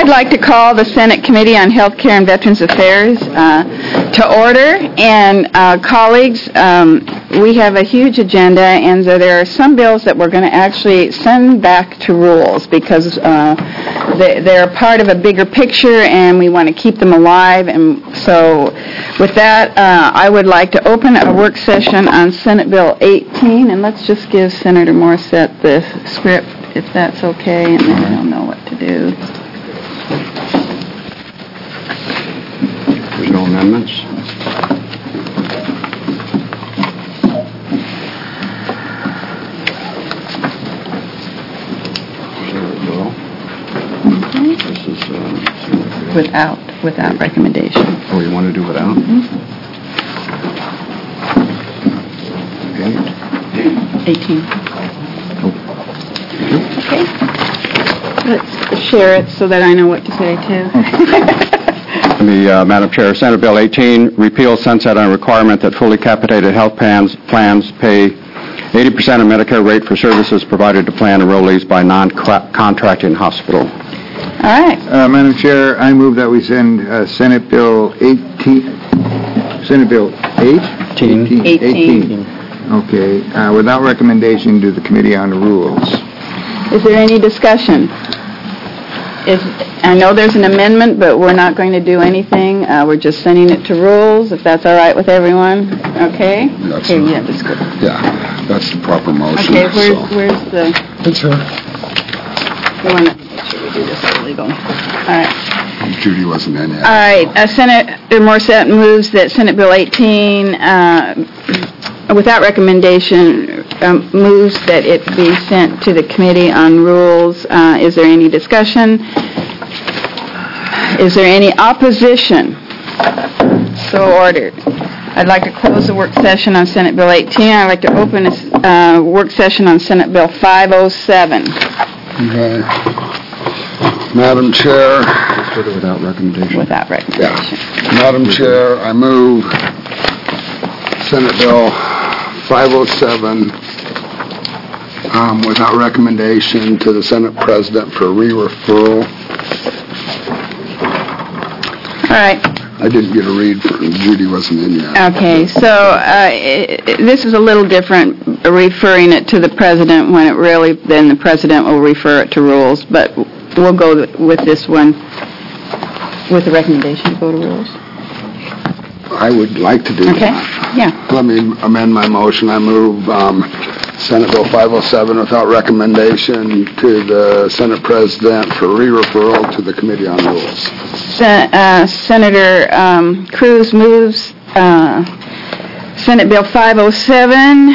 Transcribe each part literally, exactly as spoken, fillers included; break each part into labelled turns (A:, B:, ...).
A: I'd like to call the Senate Committee on Health Care and Veterans Affairs uh, to order. And uh, colleagues, um, we have a huge agenda, and so there are some bills that we're going to actually send back to rules because uh, they, they're part of a bigger picture, and we want to keep them alive. And so with that, uh, I would like to open a work session on Senate Bill eighteen, and let's just give Senator Morissette the script, if that's okay, and then he'll know what to do.
B: There's no amendments?
A: Okay.
B: This is, uh,
A: Without, without recommendation.
B: oh, you want to do without?
A: Mm-hmm.
B: Eight.
A: eighteen.
B: Oh.
A: Okay. Let's share it so that I know what to say, too.
B: The, uh, Madam Chair, Senate Bill eighteen, repeal, sunset on requirement that fully capitated health plans, plans pay eighty percent of Medicare rate for services provided to plan enrollees by non-contracting hospital.
A: All right.
C: Uh, Madam Chair, I move that we send uh, Senate Bill eighteen, Senate Bill eight?
B: eighteen.
A: eighteen.
C: Okay, uh, without recommendation to the Committee on the Rules.
A: Is there any discussion? Is, I know there's an amendment, but we're not going to do anything. Uh, we're just sending it to rules, if that's all right with everyone. Okay?
B: That's
A: Okay,
B: a-
A: yeah, that's good.
B: Yeah, that's the proper motion.
A: Okay, where's,
B: so.
A: where's the,
B: It's her.
A: the one that, make sure we do this illegal. All right.
B: Judy wasn't in yet.
A: All right, uh, Senator Morissette moves that Senate Bill eighteen, uh, without recommendation, um, moves that it be sent to the Committee on Rules. Uh, is there any discussion? Is there any opposition? So ordered. I'd like to close the work session on Senate Bill eighteen. I'd like to open a uh, work session on Senate Bill five oh seven.
B: Okay. Madam Chair. Without recommendation.
A: Without recommendation.
B: Yeah. Madam Chair, I move Senate Bill five oh seven um, without recommendation to the Senate President for re-referral.
A: All right.
B: I didn't get a read from Judy wasn't in yet.
A: Okay, so uh, i i this is a little different, referring it to the President when it really, then the President will refer it to rules, but we'll go with this one with the recommendation to go to rules.
B: I would like to do
A: Okay,
B: that.
A: yeah.
B: Let me amend my motion. I move um, Senate Bill five oh seven without recommendation to the Senate President for re-referral to the Committee on Rules.
A: Sen- uh, Senator um, Cruz moves uh, Senate Bill five oh seven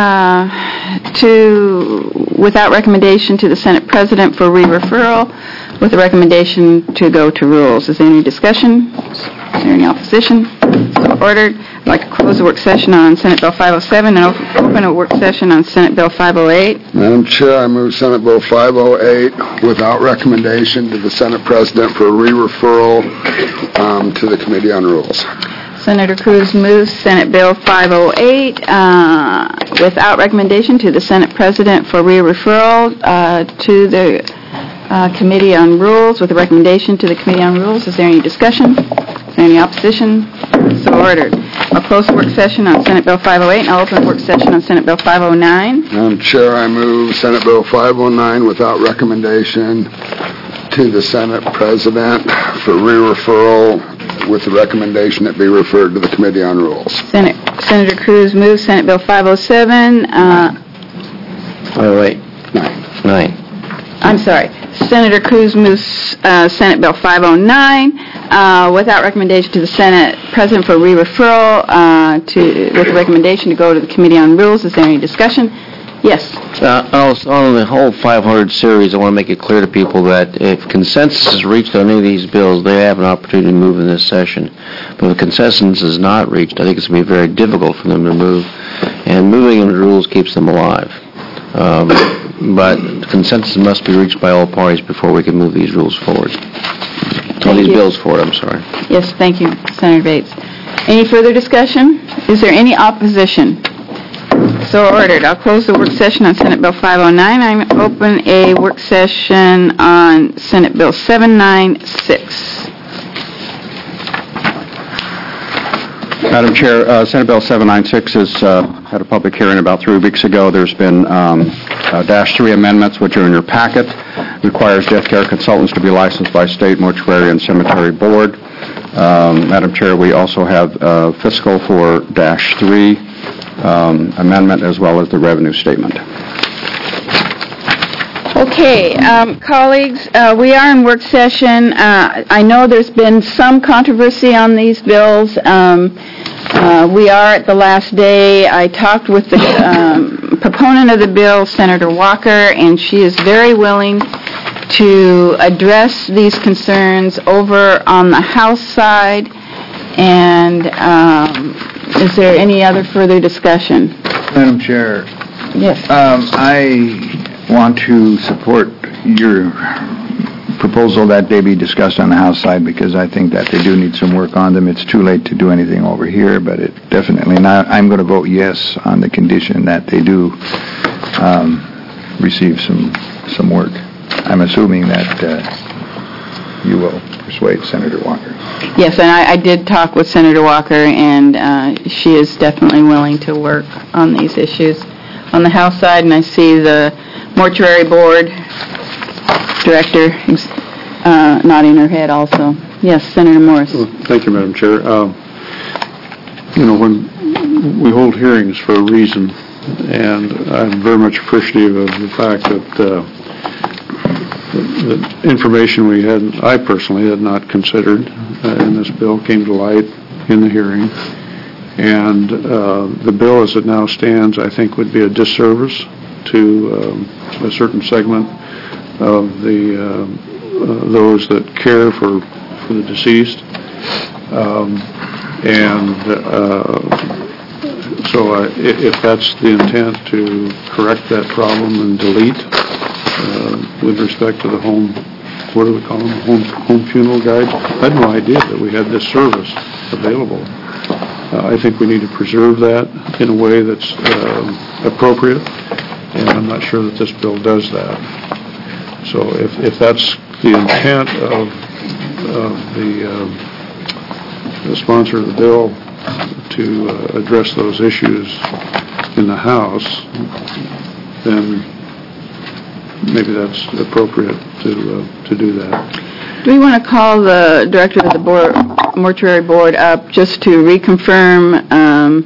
A: uh, to, without recommendation to the Senate President for re-referral, with a recommendation to go to rules. Is there any discussion? Is there any opposition? So ordered. I'd like to close the work session on Senate Bill five oh seven and op- open a work session on Senate Bill five oh eight.
B: Madam Chair, I move Senate Bill five oh eight without recommendation to the Senate President for re-referral um, to the Committee on Rules.
A: Senator Cruz moves Senate Bill five oh eight uh, without recommendation to the Senate President for re-referral uh, to the uh, Committee on Rules, with a recommendation to the Committee on Rules. Is there any discussion? Is there any opposition? So ordered. I'll close the work session on Senate Bill five oh eight, and I'll open the work session on Senate Bill five oh nine.
B: Madam Chair, I move Senate Bill five oh nine without recommendation to the Senate President for re-referral, with the recommendation it be referred to the Committee on Rules.
A: Senate, Senator Cruz moves Senate Bill five oh seven. Uh,
D: Oh, wait.
B: Nine.
D: Nine.
A: I'm sorry. Senator Cruz moves uh, Senate Bill five oh nine uh, without recommendation to the Senate President for re-referral uh, to, with a recommendation to go to the Committee on Rules. Is there any discussion? Yes.
D: Uh, also, on the whole five hundred series, I want to make it clear to people that if consensus is reached on any of these bills, they have an opportunity to move in this session. But if consensus is not reached, I think it's going to be very difficult for them to move. And moving in the rules keeps them alive. Um, but consensus must be reached by all parties before we can move these rules forward. All these
A: you.
D: bills forward, I'm sorry.
A: Yes, thank you, Senator Bates. Any further discussion? Is there any opposition? So ordered. I'll close the work session on Senate Bill five oh nine. I open a work session on Senate Bill seven ninety-six.
E: Madam Chair, uh, Senate Bill seven ninety-six has uh, had a public hearing about three weeks ago. There's been um, uh, dash three amendments, which are in your packet. Requires death care consultants to be licensed by State Mortuary and Cemetery Board. Um, Madam Chair, we also have uh, fiscal for dash three um, amendment as well as the revenue statement.
A: Okay, um, colleagues, uh, we are in work session. Uh, I know there's been some controversy on these bills. Um, uh, we are at the last day. I talked with the um, proponent of the bill, Senator Walker, and she is very willing to address these concerns over on the House side. And um, is there any other further discussion?
C: Madam Chair,
A: Yes.
C: um, I want to support your proposal that they be discussed on the House side because I think that they do need some work on them. It's too late to do anything over here, but it definitely not. I'm going to vote yes on the condition that they do um, receive some some work. I'm assuming that uh, you will persuade Senator Walker.
A: Yes, and I, I did talk with Senator Walker, and uh, she is definitely willing to work on these issues on the House side, and I see the Mortuary Board Director uh, nodding her head also. Yes, Senator Morris.
F: Well, thank you, Madam Chair. Uh, you know, when we hold hearings for a reason, and I'm very much appreciative of the fact that uh, the, the information we had, I personally had not considered uh, in this bill, came to light in the hearing. And uh, the bill as it now stands, I think, would be a disservice to um, a certain segment of the uh, uh, those that care for, for the deceased. Um, and uh, so uh, if that's the intent, to correct that problem and delete uh, with respect to the home, what do we call them, home, home funeral guide? I had no idea that we had this service available. Uh, I think we need to preserve that in a way that's um, appropriate, and I'm not sure that this bill does that. So if, if that's the intent of, of the, uh, the sponsor of the bill to uh, address those issues in the House, then maybe that's appropriate to uh, to do that.
A: Do we want to call the Director of the board, Mortuary Board up just to reconfirm um,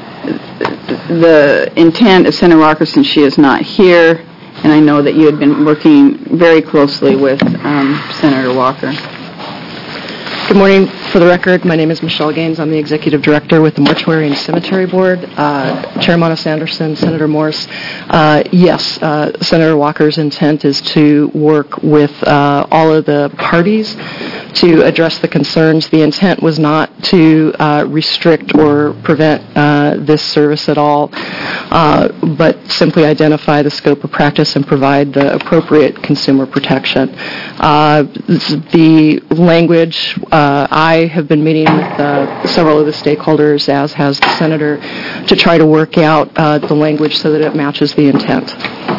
A: the intent of Senator Walker, since she is not here, and I know that you had been working very closely with um, Senator Walker.
G: Good morning. For the record, my name is Michelle Gaines. I'm the Executive Director with the Mortuary and Cemetery Board. Uh, Chair Monis Anderson, Senator Morris, uh, yes, uh, Senator Walker's intent is to work with uh, all of the parties to address the concerns. The intent was not to uh, restrict or prevent uh, this service at all, uh, but simply identify the scope of practice and provide the appropriate consumer protection. Uh, the language, uh, I have been meeting with uh, several of the stakeholders, as has the Senator, to try to work out uh, the language so that it matches the intent.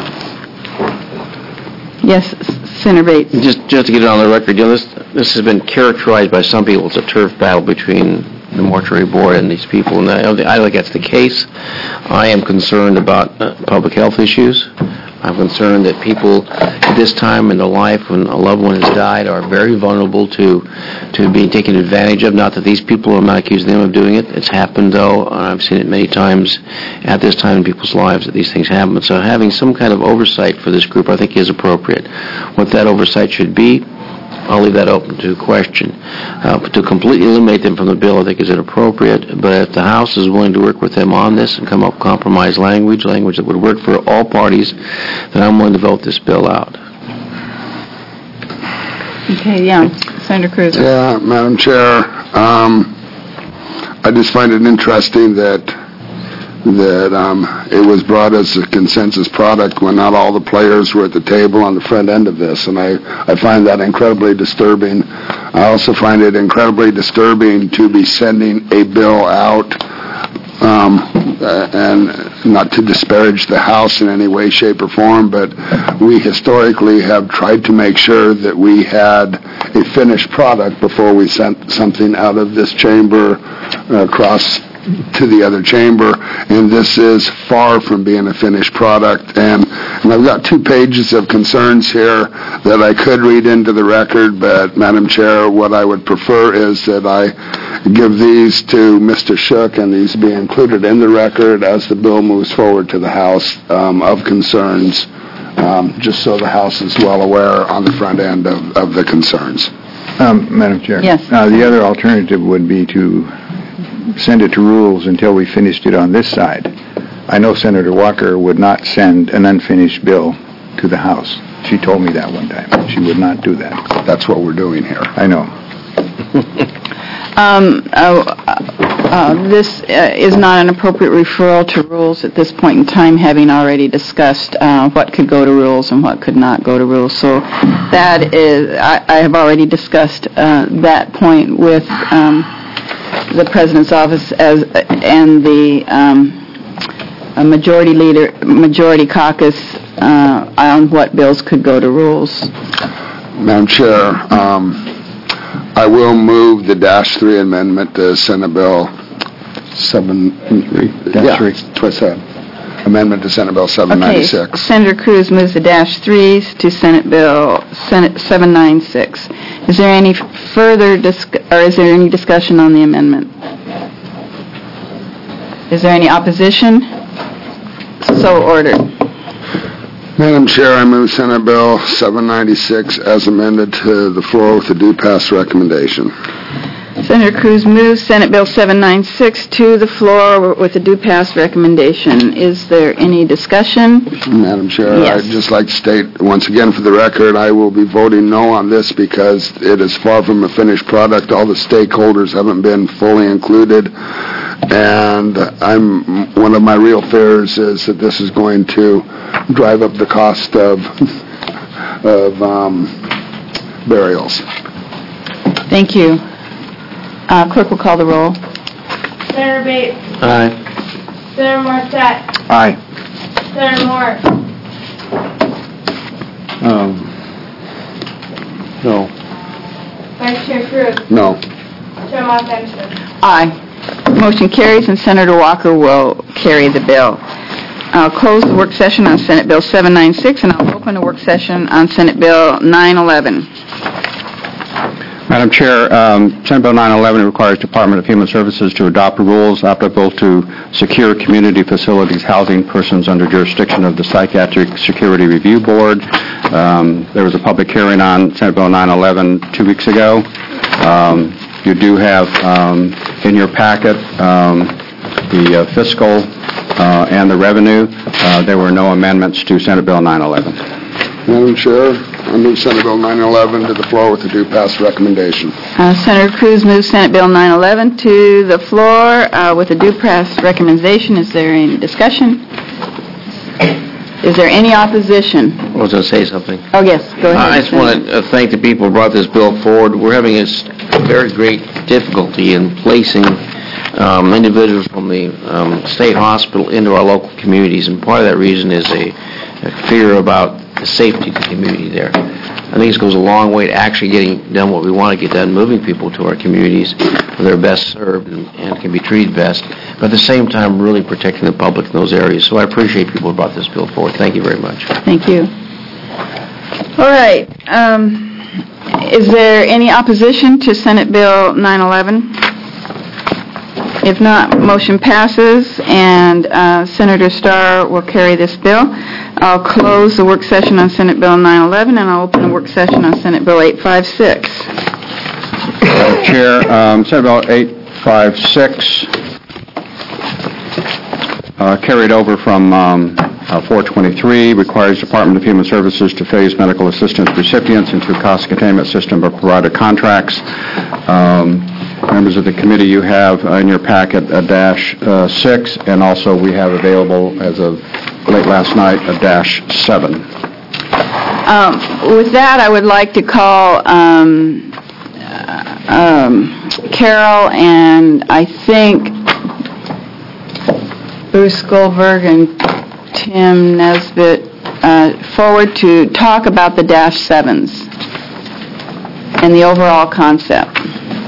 A: Yes, Senator Bates.
D: Just just to get it on the record, you know, this this has been characterized by some people as a turf battle between the Mortuary Board and these people, and I don't think, I don't think that's the case. I am concerned about uh, public health issues. I'm concerned that people at this time in their life, when a loved one has died, are very vulnerable to to being taken advantage of. Not that these people, I'm not accusing them of doing it. It's happened, though, and I've seen it many times at this time in people's lives that these things happen. So having some kind of oversight for this group, I think, is appropriate. What that oversight should be, I'll leave that open to question. Uh, to completely eliminate them from the bill, I think, is inappropriate. But if the House is willing to work with them on this and come up with compromise language, language that would work for all parties, then I'm willing to vote this bill out.
A: Okay, yeah, Senator Cruz.
B: Yeah, Madam Chair, um, I just find it interesting that that um, it was brought as a consensus product when not all the players were at the table on the front end of this, and I, I find that incredibly disturbing. I also find it incredibly disturbing to be sending a bill out um, uh, and not to disparage the House in any way, shape, or form, but we historically have tried to make sure that we had a finished product before we sent something out of this chamber uh, across to the other chamber, and this is far from being a finished product. And, and I've got two pages of concerns here that I could read into the record, but, Madam Chair, what I would prefer is that I give these to Mister Shook, and these be included in the record as the bill moves forward to the House um, of concerns, um, just so the House is well aware on the front end of, of the concerns.
C: Um, Madam Chair?
A: Yes.
C: Uh, the other alternative would be to send it to rules until we finished it on this side. I know Senator Walker would not send an unfinished bill to the House. She told me that one time. She would not do that.
B: That's what we're doing here.
C: I know.
A: Um, uh, uh, This uh, is not an appropriate referral to rules at this point in time, having already discussed uh, what could go to rules and what could not go to rules. So that is, I I have already discussed uh, that point with um, the President's office as and the um, a majority leader, majority caucus uh, on what bills could go to rules.
B: Madam Chair, um, I will move the dash three amendment to Senate Bill seven...
C: Dash
B: yeah,
C: three.
B: that's what I said. Amendment to Senate Bill seven ninety-six.
A: Okay, Senator Cruz moves the dash threes to Senate Bill Senate seven ninety-six. Is there any further disc- or is there any discussion on the amendment? Is there any opposition? So ordered.
B: Madam Chair, I move Senate Bill seven ninety-six as amended to the floor with a due pass recommendation.
A: Senator Cruz moves Senate Bill seven ninety-six to the floor with a due pass recommendation. Is there any discussion?
B: Madam Chair,
A: Yes.
B: I'd just like to state, once again for the record, I will be voting no on this because it is far from a finished product. All the stakeholders haven't been fully included. And I'm, one of my real fears is that this is going to drive up the cost of, of um, burials.
A: Thank you. Uh, clerk will call the roll.
H: Senator Bates.
D: Aye.
H: Senator Morissette.
C: Aye.
H: Senator Morris.
F: Um, No.
H: Vice Chair Cruz.
B: No.
H: Chair Moss Anderson.
A: Aye. Motion carries, and Senator Walker will carry the bill. I'll close the work session on Senate Bill seven ninety-six, and I'll open a work session on Senate Bill nine eleven.
E: Madam Chair, um, Senate Bill nine eleven requires Department of Human Services to adopt rules applicable to secure community facilities housing persons under jurisdiction of the Psychiatric Security Review Board. Um, there was a public hearing on Senate Bill nine eleven two weeks ago. Um, you do have um, in your packet um, the uh, fiscal uh, and the revenue. Uh, there were no amendments to Senate Bill nine eleven.
B: Madam Chair, I move Senate Bill nine eleven to the floor with a due pass recommendation.
A: Uh, Senator Cruz moves Senate Bill nine eleven to the floor uh, with a due pass recommendation. Is there any discussion? Is there any opposition?
D: I was going to say something.
A: Oh, yes, go ahead.
D: I just want to thank the people who brought this bill forward. We're having a s- very great difficulty in placing um, individuals from the um, state hospital into our local communities, and part of that reason is a, a fear about the safety of the community there. I think this goes a long way to actually getting done what we want to get done, moving people to our communities where they're best served and, and can be treated best, but at the same time really protecting the public in those areas. So I appreciate people who brought this bill forward. Thank you very much.
A: Thank you. All right. Um, is there any opposition to Senate Bill nine eleven? If not, motion passes, and uh, Senator Starr will carry this bill. I'll close the work session on Senate Bill nine eleven, and I'll open a work session on Senate Bill eight fifty-six.
E: Madam Chair, um, Senate Bill eight fifty-six uh, carried over from um, uh, four twenty-three, requires Department of Human Services to phase medical assistance recipients into cost containment system of provider contracts. Um, members of the committee, you have uh, in your packet a dash uh, six, and also we have available as of late last night a dash seven.
A: Um, with that, I would like to call um, uh, um, Carol and I think Bruce Goldberg and Tim Nesbitt uh, forward to talk about the dash sevens and the overall concept.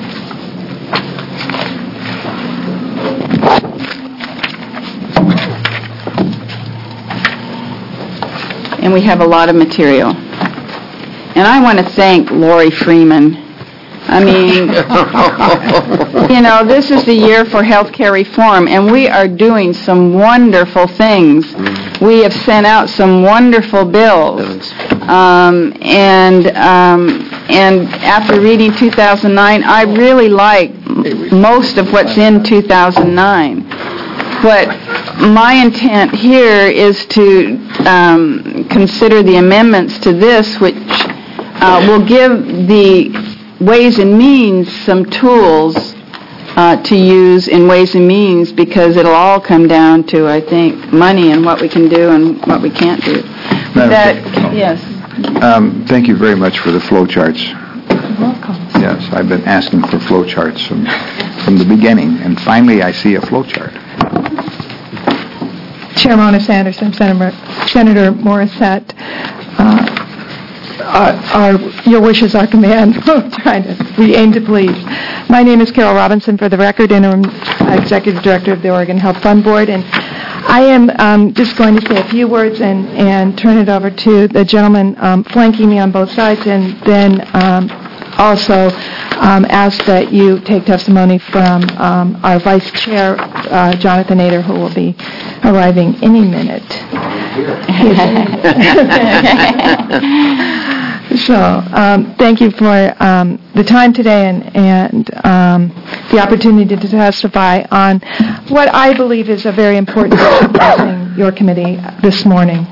A: And we have a lot of material. And I want to thank Lori Freeman. I mean, you know, this is the year for healthcare reform, and we are doing some wonderful things. We have sent out some wonderful bills. Um, and um, and after reading two thousand nine, I really like most of what's in two thousand nine. But my intent here is to um, consider the amendments to this, which uh, will give the Ways and Means some tools uh, to use in Ways and Means, because it'll all come down to, I think, money and what we can do and what we can't do. That, yes.
C: Um, thank you very much for the flow charts.
G: Welcome.
C: Yes, I've been asking for flow charts from, from the beginning, and finally I see a flow chart.
I: Chair Mona Sanderson, Senator, Senator Morissette, uh, are, are, your wishes are command. Trying to, we aim to please. My name is Carol Robinson, for the record, interim executive director of the Oregon Health Fund Board, and I am um, just going to say a few words and, and turn it over to the gentleman um, flanking me on both sides, and then um, also um, ask that you take testimony from um, our vice chair, uh, Jonathan Nader, who will be arriving any minute. So, um, thank you for um, the time today and, and um, the opportunity to testify on what I believe is a very important issue facing your committee this morning.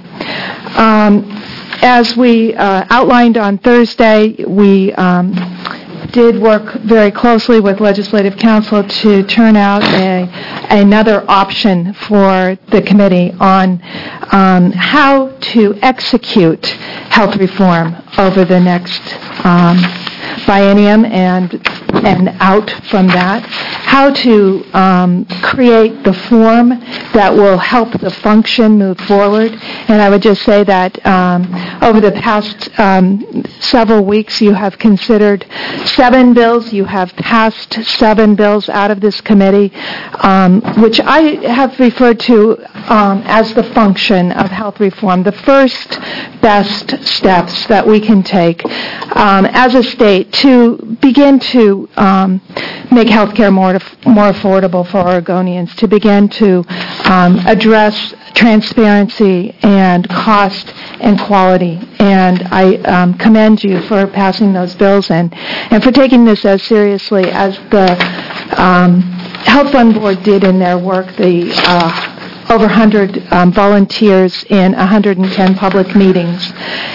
I: Um, as we uh, outlined on Thursday, we um, did work very closely with Legislative Counsel to turn out a, another option for the committee on um, how to execute health reform over the next um, biennium and and out from that, how to um, create the form that will help the function move forward. And I would just say that um, over the past um, several weeks, you have considered seven bills. You have passed seven bills out of this committee, um, which I have referred to um, as the function of health reform, the first best steps that we can take um, as a state to begin to um, make health care more, more affordable for Oregonians, to begin to um, address transparency and cost and quality. And I um, commend you for passing those bills and, and for taking this as seriously as the um, Health Fund Board did in their work. The uh, over one hundred um, volunteers in one hundred ten public meetings.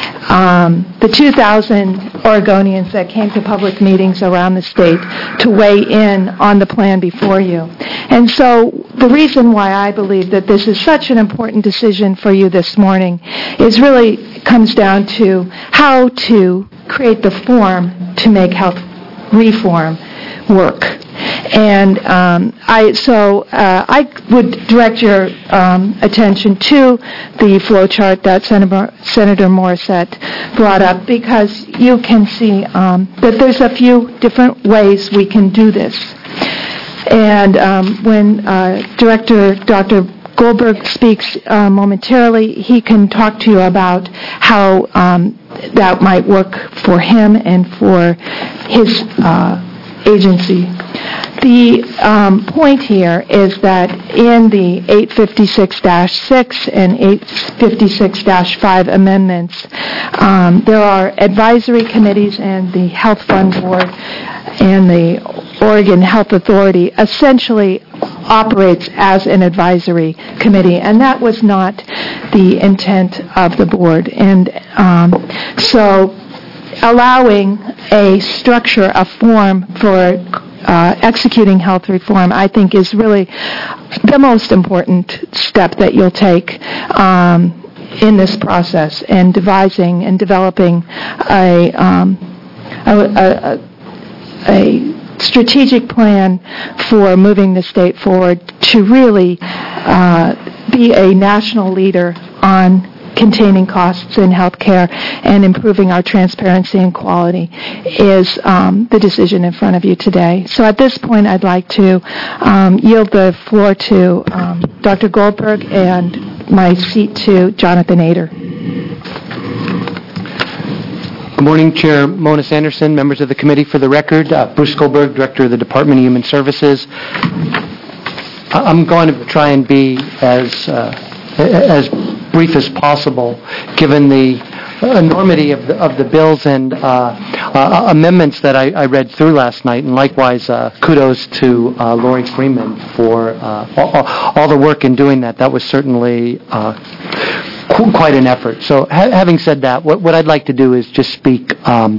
I: Um, the two thousand Oregonians that came to public meetings around the state to weigh in on the plan before you. And so the reason why I believe that this is such an important decision for you this morning is really comes down to how to create the form to make health reform work. And um, I so uh, I would direct your um, attention to the flow chart that Senator, Senator Morissette brought up, because you can see um, that there's a few different ways we can do this. And um, when uh, Director Doctor Goldberg speaks uh, momentarily, he can talk to you about how um, that might work for him and for his uh, agency. The um, point here is that in the eight fifty-six dash six and eight fifty-six dash five amendments, um, there are advisory committees, and the Health Fund Board and the Oregon Health Authority essentially operates as an advisory committee, and that was not the intent of the board. And um, so allowing a structure, a form for uh, executing health reform, I think is really the most important step that you'll take um, in this process, and devising and developing a, um, a, a, a strategic plan for moving the state forward to really uh, be a national leader on containing costs in healthcare and improving our transparency and quality is um, the decision in front of you today. So at this point, I'd like to um, yield the floor to um, Doctor Goldberg and my seat to Jonathan Ader.
J: Good morning, Chair Mona Sanderson, members of the committee. For the record, uh, Bruce Goldberg, Director of the Department of Human Services. I'm going to try and be as uh, as brief as possible, given the enormity of the, of the bills and uh, uh, amendments that I, I read through last night, and likewise uh, kudos to uh, Lori Freeman for uh, all, all the work in doing that. That was certainly uh, qu- quite an effort. So ha- having said that, what, what I'd like to do is just speak um,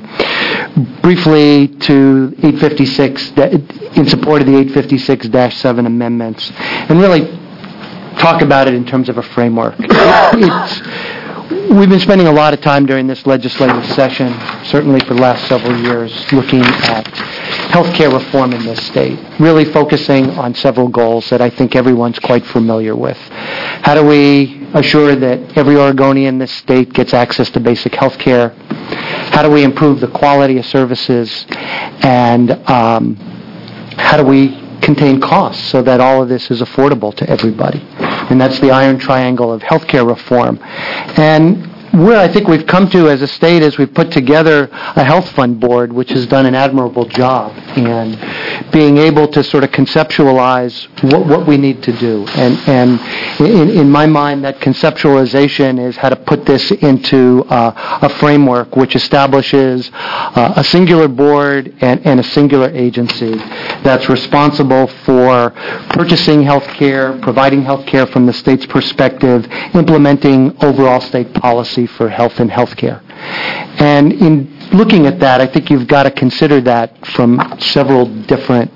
J: briefly to eight fifty-six, in support of the eight fifty-six dash seven amendments, and really talk about it in terms of a framework. It's, we've been spending a lot of time during this legislative session, certainly for the last several years, looking at healthcare reform in this state, really focusing on several goals that I think everyone's quite familiar with. How do we assure that every Oregonian in this state gets access to basic health care? How do we improve the quality of services? And um, how do we contain costs so that all of this is affordable to everybody? And that's the iron triangle of healthcare reform. And where I think we've come to as a state is we've put together a health fund board which has done an admirable job in being able to sort of conceptualize what, what we need to do. And, and in, in my mind, that conceptualization is how to put this into uh, a framework which establishes uh, a singular board and, and a singular agency that's responsible for purchasing health care, providing health care from the state's perspective, implementing overall state policy for health and health care. And in looking at that, I think you've got to consider that from several different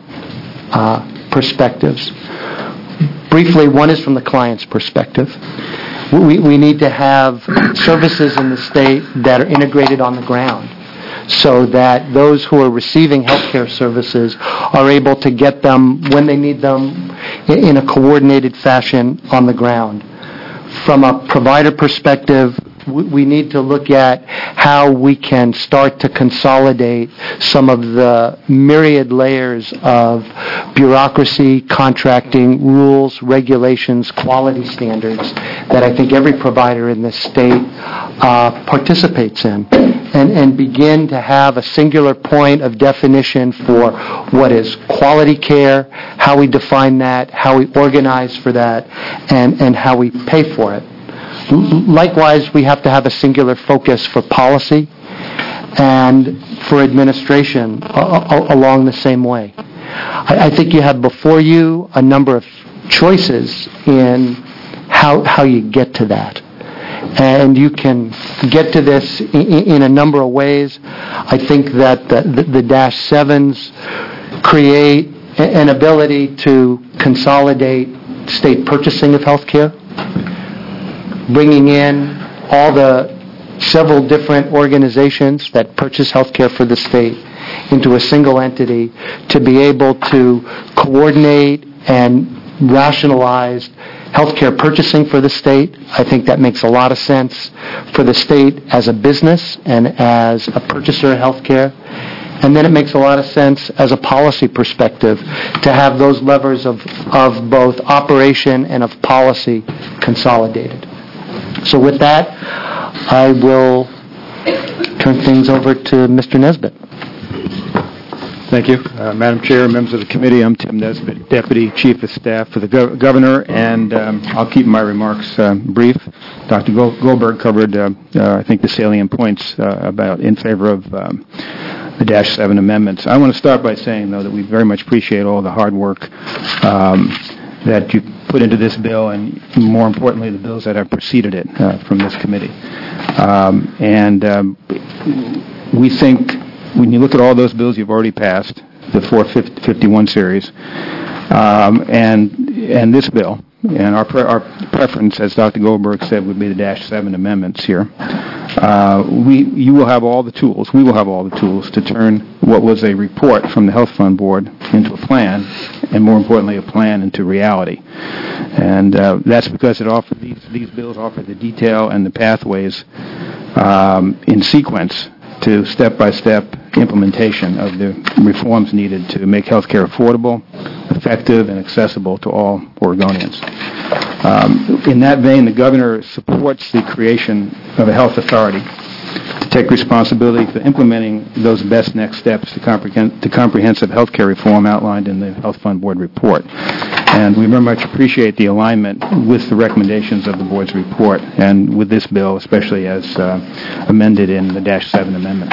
J: uh, perspectives. Briefly, one is from the client's perspective. We, we need to have services in the state that are integrated on the ground, so that those who are receiving healthcare services are able to get them when they need them in a coordinated fashion on the ground. From a provider perspective, we need to look at how we can start to consolidate some of the myriad layers of bureaucracy, contracting, rules, regulations, quality standards that I think every provider in this state uh, participates in, and, and begin to have a singular point of definition for what is quality care, how we define that, how we organize for that, and, and how we pay for it. Likewise, we have to have a singular focus for policy and for administration uh, along the same way. I, I think you have before you a number of choices in how how you get to that. And you can get to this in, in a number of ways. I think that the, the, the Dash sevens create an ability to consolidate state purchasing of health care, bringing in all the several different organizations that purchase health care for the state into a single entity to be able to coordinate and rationalize healthcare purchasing for the state. I think that makes a lot of sense for the state as a business and as a purchaser of healthcare. And then it makes a lot of sense as a policy perspective to have those levers of, of both operation and of policy consolidated. So with that, I will turn things over to Mister Nesbitt.
C: Thank you. Uh, Madam Chair, members of the committee, I'm Tim Nesbitt, Deputy Chief of Staff for the Gov- Governor, and um, I'll keep my remarks uh, brief. Doctor Gold- Goldberg covered, uh, uh, I think, the salient points uh, about in favor of um, the Dash seven amendments. I want to start by saying, though, that we very much appreciate all the hard work um, that you put into this bill, and more importantly, the bills that have preceded it uh, from this committee. Um, and um, we think, when you look at all those bills you've already passed, the four fifty-one series, um, and and this bill,
K: and our pre- our preference, as Doctor Goldberg said, would be the dash seven amendments here. Uh, we, you will have all the tools, we will have all the tools to turn what was a report from the Health Fund Board into a plan, and more importantly, a plan into reality. And uh, that's because it offer, these, these bills offer the detail and the pathways um, in sequence to step-by-step implementation of the reforms needed to make health care affordable, effective, and accessible to all Oregonians. Um, in that vein, the governor supports the creation of a health authority to take responsibility for implementing those best next steps to, comprehend, to comprehensive health care reform outlined in the Health Fund Board report. And we very much appreciate the alignment with the recommendations of the board's report and with this bill, especially as uh, amended in the dash seven amendments.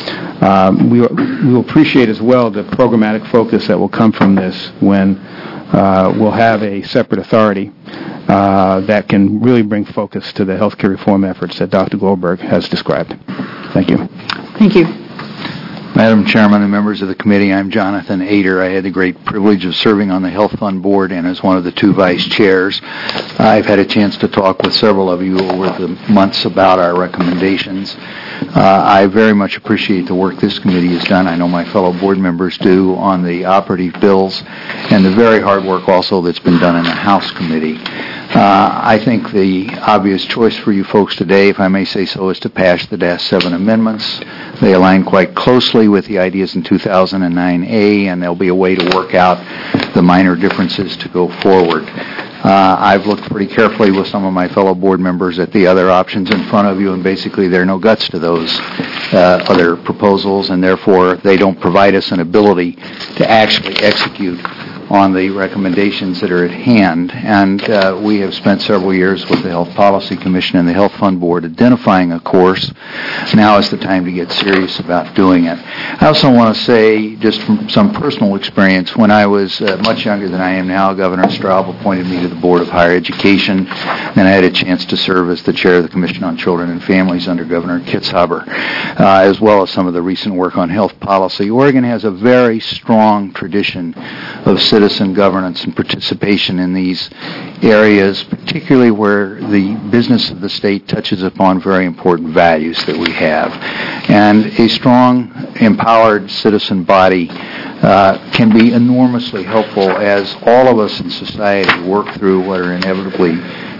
K: Um, we, we will appreciate as well the programmatic focus that will come from this when uh, we'll have a separate authority uh, that can really bring focus to the health care reform efforts that Doctor Goldberg has described. Thank you.
A: Thank you.
C: Madam Chairman and members of the committee, I'm Jonathan Ader. I had the great privilege of serving on the Health Fund Board and as one of the two vice chairs. I've had a chance to talk with several of you over the months about our recommendations. Uh, I very much appreciate the work this committee has done. I know my fellow board members do on the operative bills and the very hard work also that's been done in the House committee. Uh, I think the obvious choice for you folks today, if I may say so, is to pass the dash seven amendments. They align quite closely with the ideas in two thousand nine A, and there'll be a way to work out the minor differences to go forward. Uh, I've looked pretty carefully with some of my fellow board members at the other options in front of you, and basically there are no guts to those uh, other proposals, and therefore they don't provide us an ability to actually execute on the recommendations that are at hand. And uh, we have spent several years with the Health Policy Commission and the Health Fund Board identifying a course. Now is the time to get serious about doing it. I also want to say, just from some personal experience, when I was uh, much younger than I am now, Governor Straub appointed me to the Board of Higher Education, and I had a chance to serve as the chair of the Commission on Children and Families under Governor Kitzhaber, uh, as well as some of the recent work on health policy. Oregon has a very strong tradition of citizen governance and participation in these areas, particularly where the business of the state touches upon very important values that we have. And a strong, empowered citizen body uh, can be enormously helpful as all of us in society work through what are inevitably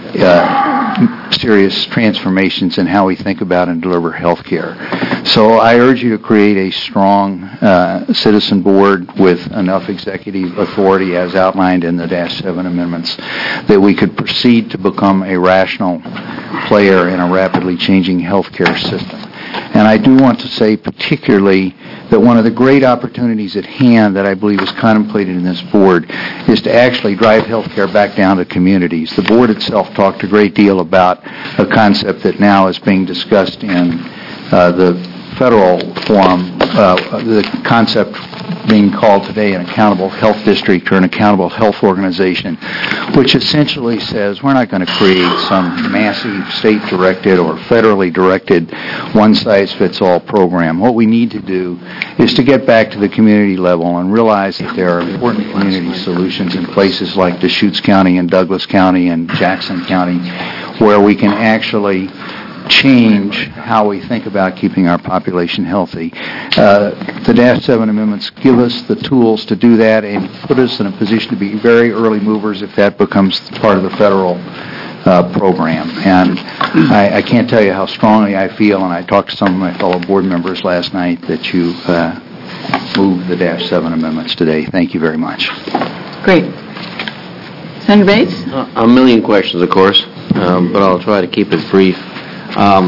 C: Uh, serious transformations in how we think about and deliver health care. So I urge you to create a strong uh, citizen board with enough executive authority as outlined in the dash seven amendments that we could proceed to become a rational player in a rapidly changing health care system. And I do want to say particularly that one of the great opportunities at hand that I believe is contemplated in this board is to actually drive health care back down to communities. The board itself talked a great deal about a concept that now is being discussed in uh, the federal forum, uh, the concept being called today an accountable health district or an accountable health organization, which essentially says we're not going to create some massive state-directed or federally directed one-size-fits-all program. What we need to do is to get back to the community level and realize that there are important community solutions in places like Deschutes County and Douglas County and Jackson County where we can actually change how we think about keeping our population healthy. Uh, the dash seven amendments give us the tools to do that and put us in a position to be very early movers if that becomes part of the federal uh, program. And I, I can't tell you how strongly I feel, and I talked to some of my fellow board members last night, that you uh, moved the dash seven amendments today. Thank you very much.
A: Great. Senator Bates?
D: Uh, a million questions, of course, um, but I'll try to keep it brief. Um,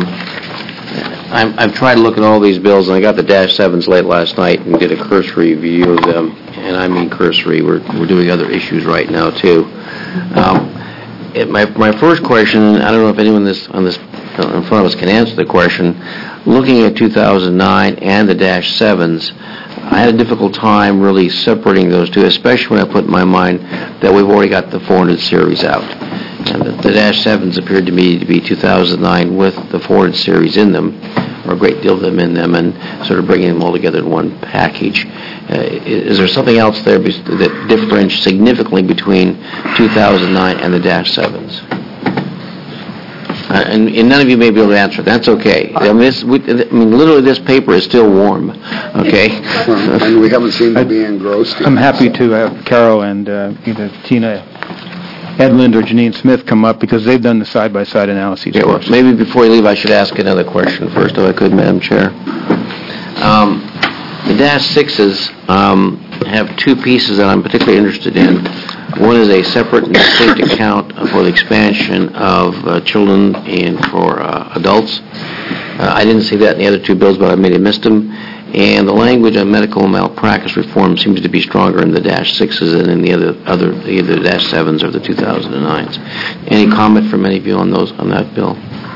D: I'm, I've tried to look at all these bills, and I got the dash sevens late last night and did a cursory review of them. And I mean cursory. We're we're doing other issues right now too. Um, it, my my first question, I don't know if anyone this on this in front of us can answer the question. Looking at two thousand nine and the dash sevens, I had a difficult time really separating those two, especially when I put in my mind that we've already got the four hundred series out. And the, the dash sevens appeared to me to be two thousand nine with the four hundred series in them. or a great deal of them in them, and sort of bringing them all together in one package. Uh, is, is there something else there bes- that differentiates significantly between two thousand nine and the Dash sevens? Uh, and, and none of you may be able to answer. That's okay. I mean, this, we, I mean, literally, this paper is still warm. Okay.
B: Well, and we haven't seemed to be engrossed in
K: I'm
B: it,
K: happy
B: so.
K: to have Carol and uh, either Tina Edlund or Janine Smith come up because they've done the side-by-side analyses
D: Yeah,
K: for
D: well,
K: us.
D: maybe before you leave, I should ask another question first, if I could, Madam Chair. Um, the Dash sixes um, have two pieces that I'm particularly interested in. One is a separate and distinct account for the expansion of uh, children and for uh, adults. Uh, I didn't see that in the other two bills, but I maybe missed them. And the language on medical malpractice reform seems to be stronger in the Dash sixes than in the other, other either the Dash sevens or the two thousand nines. Any comment from any of you on those on that bill?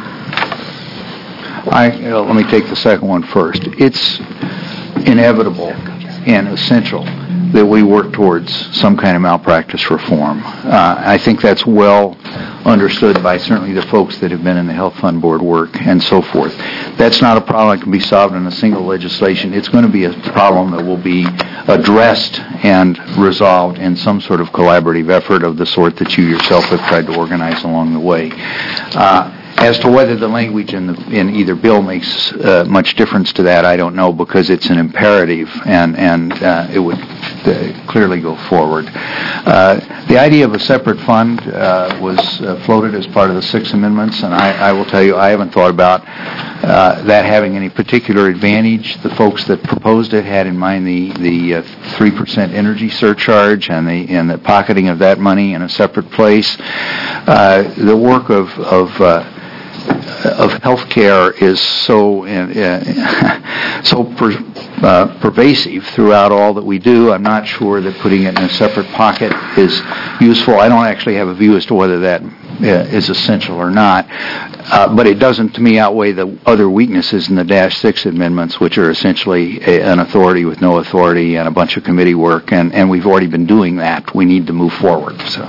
C: I, uh, let me take the second one first. It's inevitable and essential that we work towards some kind of malpractice reform. Uh, I think that's well understood by certainly the folks that have been in the Health Fund Board work and so forth. That's not a problem that can be solved in a single legislation. It's going to be a problem that will be addressed and resolved in some sort of collaborative effort of the sort that you yourself have tried to organize along the way. Uh, As to whether the language in, the, in either bill makes uh, much difference to that, I don't know, because it's an imperative, and, and uh, it would uh, clearly go forward. Uh, the idea of a separate fund uh, was uh, floated as part of the six amendments, and I, I will tell you, I haven't thought about uh, that having any particular advantage. The folks that proposed it had in mind the, the uh, three percent energy surcharge and the, and the pocketing of that money in a separate place. Uh, the work of, of uh, of healthcare is so uh, so per, uh, pervasive throughout all that we do. I'm not sure that putting it in a separate pocket is useful. I don't actually have a view as to whether that uh, is essential or not, uh, but it doesn't, to me, outweigh the other weaknesses in the Dash six amendments, which are essentially a, an authority with no authority and a bunch of committee work, and, and we've already been doing that. We need to move forward. So,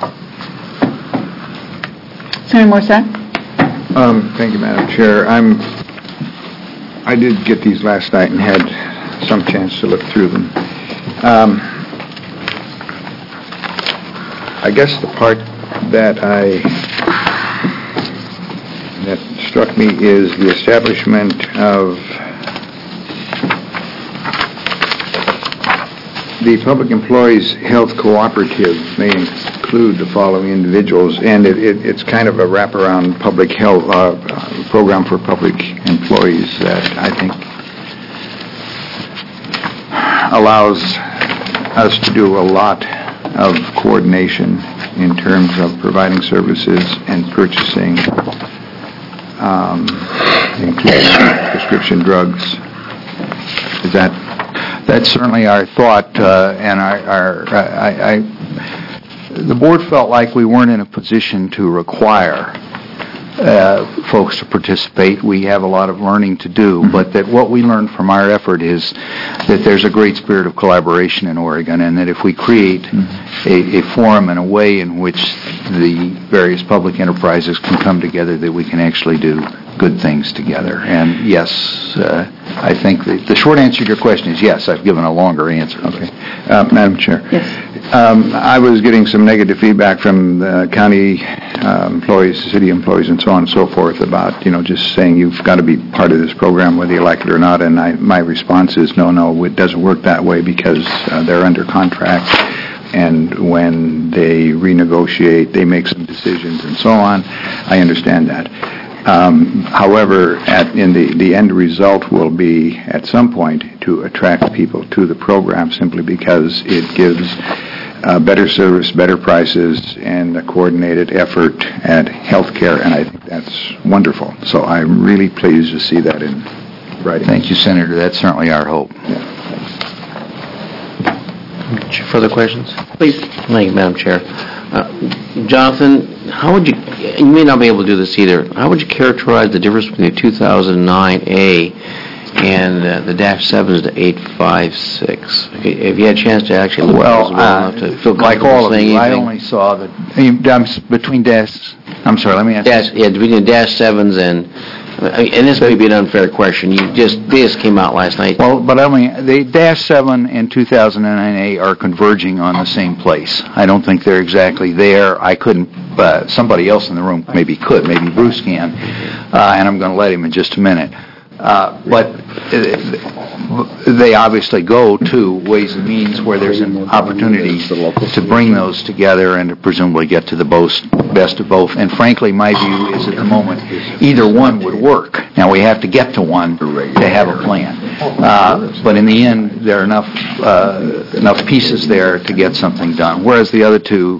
A: Senator Morissette?
C: Um, thank you, Madam Chair. I'm, I did get these last night and had some chance to look through them. Um, I guess the part that I, that struck me is the establishment of the Public Employees Health Cooperative may include the following individuals, and it, it, it's kind of a wraparound public health uh, program for public employees that I think allows us to do a lot of coordination in terms of providing services and purchasing, um, including prescription drugs. Is that That's certainly our thought, uh, and our, our I, I, the board felt like we weren't in a position to require uh, folks to participate. We have a lot of learning to do, but that what we learned from our effort is that there's a great spirit of collaboration in Oregon, and that if we create a, a forum and a way in which the various public enterprises can come together, that we can actually do good things together. And yes, uh, I think the, the short answer to your question is yes. I've given a longer answer. Okay, uh, Madam Chair.
A: Yes.
C: Um, I was getting some negative feedback from the county uh, employees, city employees, and so on and so forth about, you know, just saying you've got to be part of this program whether you like it or not. And I, my response is no, no, it doesn't work that way because uh, they're under contract. And when they renegotiate, they make some decisions and so on. I understand that. Um, however, at, in the, the end result will be, at some point, to attract people to the program simply because it gives uh, better service, better prices, and a coordinated effort at healthcare, and I think that's wonderful. So I'm really pleased to see that in writing. Thank you, Senator. That's certainly our hope.
D: Yeah. Further questions? Please. Thank you, Madam Chair. Uh, Jonathan, how would you, you may not be able to do this either, how would you characterize the difference between the two thousand nine A and uh, the Dash sevens to eight five six? Have you had a chance to actually look
C: well,
D: at those well enough to feel
C: like
D: comfortable
C: all of
D: saying
C: you,
D: anything?
C: I only saw that, um, between Dash, I'm sorry, let me ask
D: Dash, yeah, between the Dash sevens and And this may be an unfair question, you just, this came out last night.
C: Well, but I mean, the dash seven and two thousand nine A are converging on the same place. I don't think they're exactly there. I couldn't, uh, somebody else in the room maybe could, maybe Bruce can, uh, and I'm going to let him in just a minute. Uh, but uh, they obviously go to Ways and Means where there's an opportunity to bring those together and to presumably get to the most, best of both. And frankly, my view is at the moment, either one would work. Now, we have to get to one to have a plan. Uh, but in the end, there are enough, uh, enough pieces there to get something done. Whereas the other two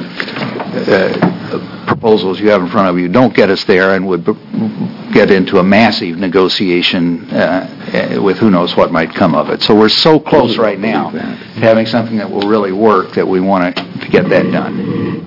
C: uh, proposals you have in front of you don't get us there and would get into a massive negotiation uh, with who knows what might come of it. So we're so close right now to having something that will really work that we want to, to get that done.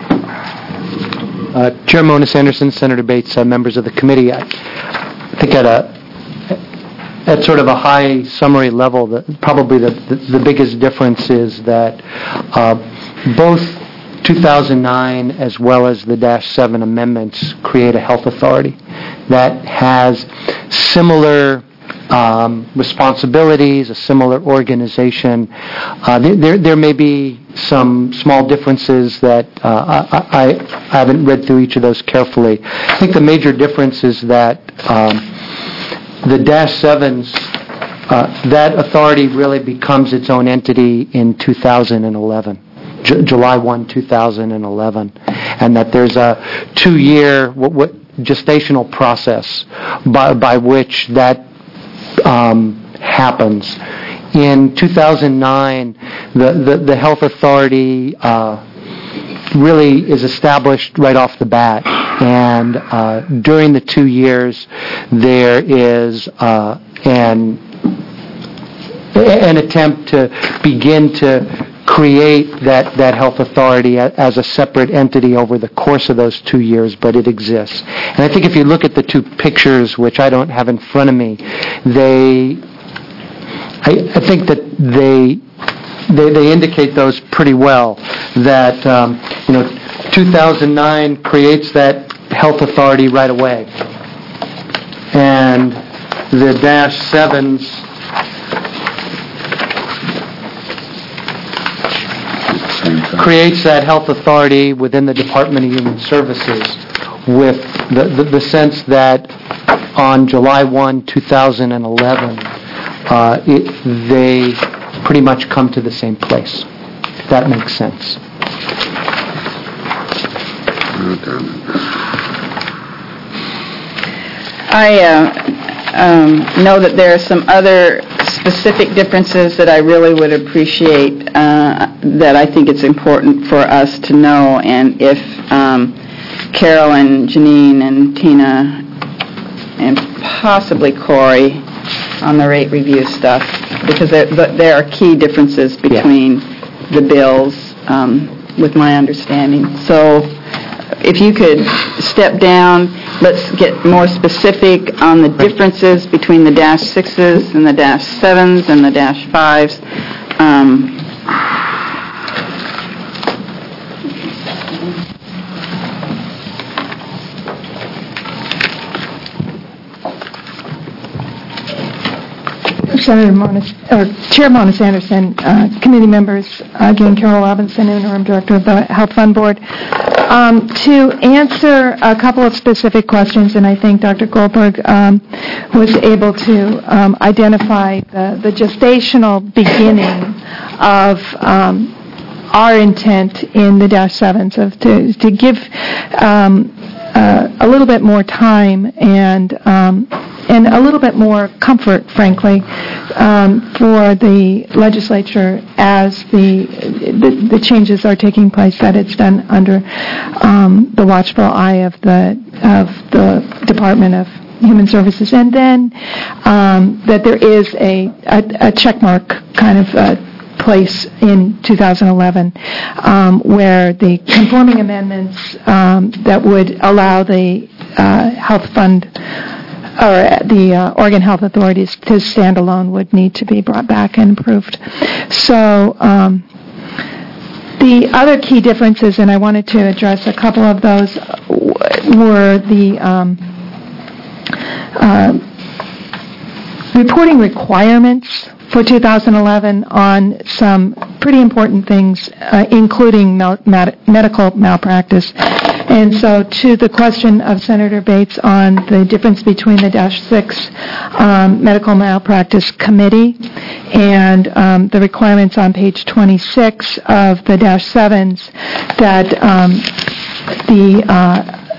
J: Uh, Chair Mona Sanderson, Senator Bates, uh, members of the committee, I, I think at a at sort of a high summary level, the, probably the, the, the biggest difference is that uh, both two thousand nine as well as the Dash seven amendments create a health authority that has similar um, responsibilities, a similar organization. Uh, there, there may be some small differences that uh, I, I, I haven't read through each of those carefully. I think the major difference is that um, the Dash sevens, uh, that authority really becomes its own entity in two thousand eleven. July first, two thousand eleven, and that there's a two-year what, what, gestational process by, by which that um, happens. In two thousand nine, the, the, the health authority uh, really is established right off the bat, and uh, during the two years, there is uh, an an attempt to begin to create that, that health authority as a separate entity over the course of those two years, but it exists. And I think if you look at the two pictures, which I don't have in front of me, they, I, I think that they, they, they indicate those pretty well. That um, you know, two thousand nine creates that health authority right away, and the Dash sevens creates that health authority within the Department of Human Services with the, the, the sense that on July first, two thousand eleven, uh, it, they pretty much come to the same place. If that makes sense.
A: I uh, um, know that there are some other specific differences that I really would appreciate uh, that I think it's important for us to know, and if um, Carol and Janine and Tina and possibly Corey on the rate review stuff, because there, there are key differences between yeah. the bills um, with my understanding. So if you could step down, let's get more specific on the differences between the Dash sixes and the Dash sevens and the Dash fives. Um,
I: Senator Monis, or Chair Mona Sanderson, uh, committee members, again, Carol Robinson, Interim Director of the Health Fund Board. Um, to answer a couple of specific questions, and I think Doctor Goldberg um, was able to um, identify the, the gestational beginning of um, our intent in the Dash sevens of to, to give um, uh, a little bit more time and um, and a little bit more comfort, frankly, um, for the legislature as the, the the changes are taking place, that it's done under um, the watchful eye of the of the Department of Human Services, and then um, that there is a a, a checkmark kind of uh, place in two thousand eleven um, where the conforming amendments um, that would allow the uh, health fund or the uh, Oregon Health Authorities to stand alone would need to be brought back and approved. So um, the other key differences, and I wanted to address a couple of those, were the um, uh, reporting requirements for two thousand eleven on some pretty important things, uh, including mal- med- medical malpractice. And so to the question of Senator Bates on the difference between the Dash six um, Medical Malpractice Committee and um, the requirements on page twenty-six of the Dash sevens, that um, the uh,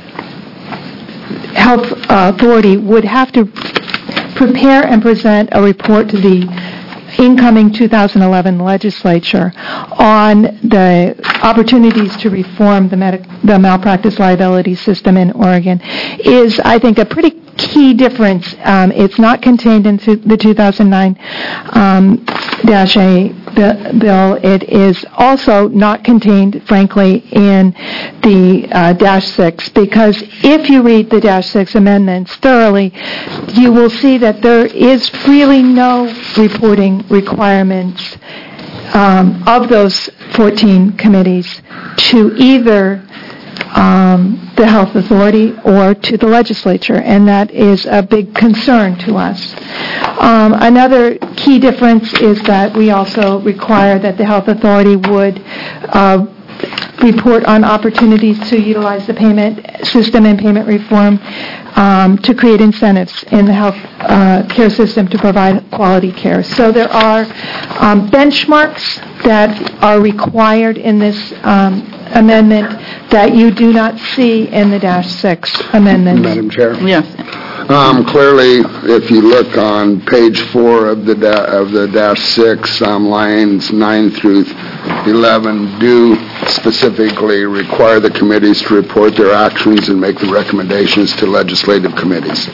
I: health uh, authority would have to prepare and present a report to the incoming two thousand eleven legislature on the opportunities to reform the, medic- the malpractice liability system in Oregon is, I think, a pretty key difference. Um, it's not contained in the two thousand nine um, Dash A bill. It is also not contained, frankly, in the uh, Dash six, because if you read the Dash six amendments thoroughly, you will see that there is really no reporting requirements um, of those fourteen committees to either Um, the health authority or to the legislature, and that is a big concern to us. Um, another key difference is that we also require that the health authority would uh, report on opportunities to utilize the payment system and payment reform um, to create incentives in the health uh, care system to provide quality care. So there are um, benchmarks that are required in this um, amendment that you do not see in the Dash six amendment.
B: Madam Chair?
A: Yes.
B: Um, clearly, if you look on page four of the da- of the Dash six, um, lines nine through eleven do specifically require the committees to report their actions and make the recommendations to legislative committees.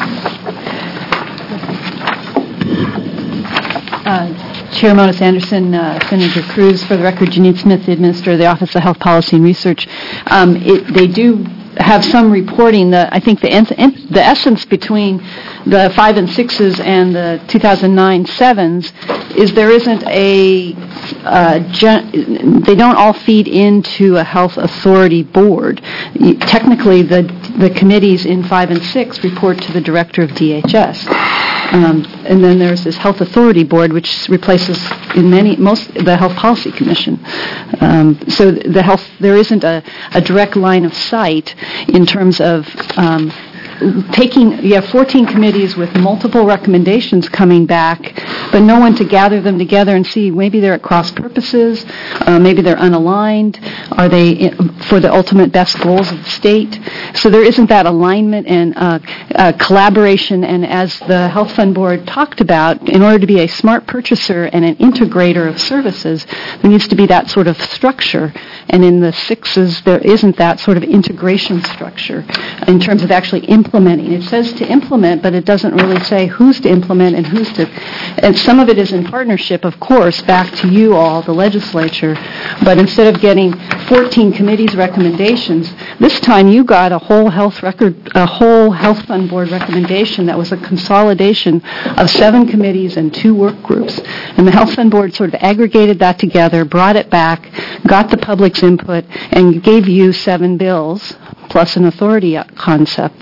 L: Uh, Chair Mona Anderson, uh, Senator Cruz, for the record, Janine Smith, the Administrator of the Office of Health Policy and Research. Um, it, they do have some reporting. The, I think the, the essence between the five and sixes and the two thousand nine sevens is there isn't a, uh, gen, they don't all feed into a health authority board. Technically, the, the committees in five and six report to the director of D H S. Um, and then there's this health authority board, which replaces in many most the health policy commission. Um, so the health there isn't a, a direct line of sight in terms of um, taking. You have fourteen committees with multiple recommendations coming back, but no one to gather them together and see maybe they're at cross purposes, uh, maybe they're unaligned. Are they in, for the ultimate best goals of the state? So there isn't that alignment and uh, uh, collaboration. And as the Health Fund Board talked about, in order to be a smart purchaser and an integrator of services, there needs to be that sort of structure. And in the sixes, there isn't that sort of integration structure in terms of actually implementing. It says to implement, but it doesn't really say who's to implement and who's to. And some of it is in partnership, of course, back to you all, the legislature. But instead of getting fourteen committees' recommendations, this time you got a whole health record, a whole Health Fund Board recommendation that was a consolidation of seven committees and two work groups. And the Health Fund Board sort of aggregated that together, brought it back, got the public's input, and gave you seven bills plus an authority concept.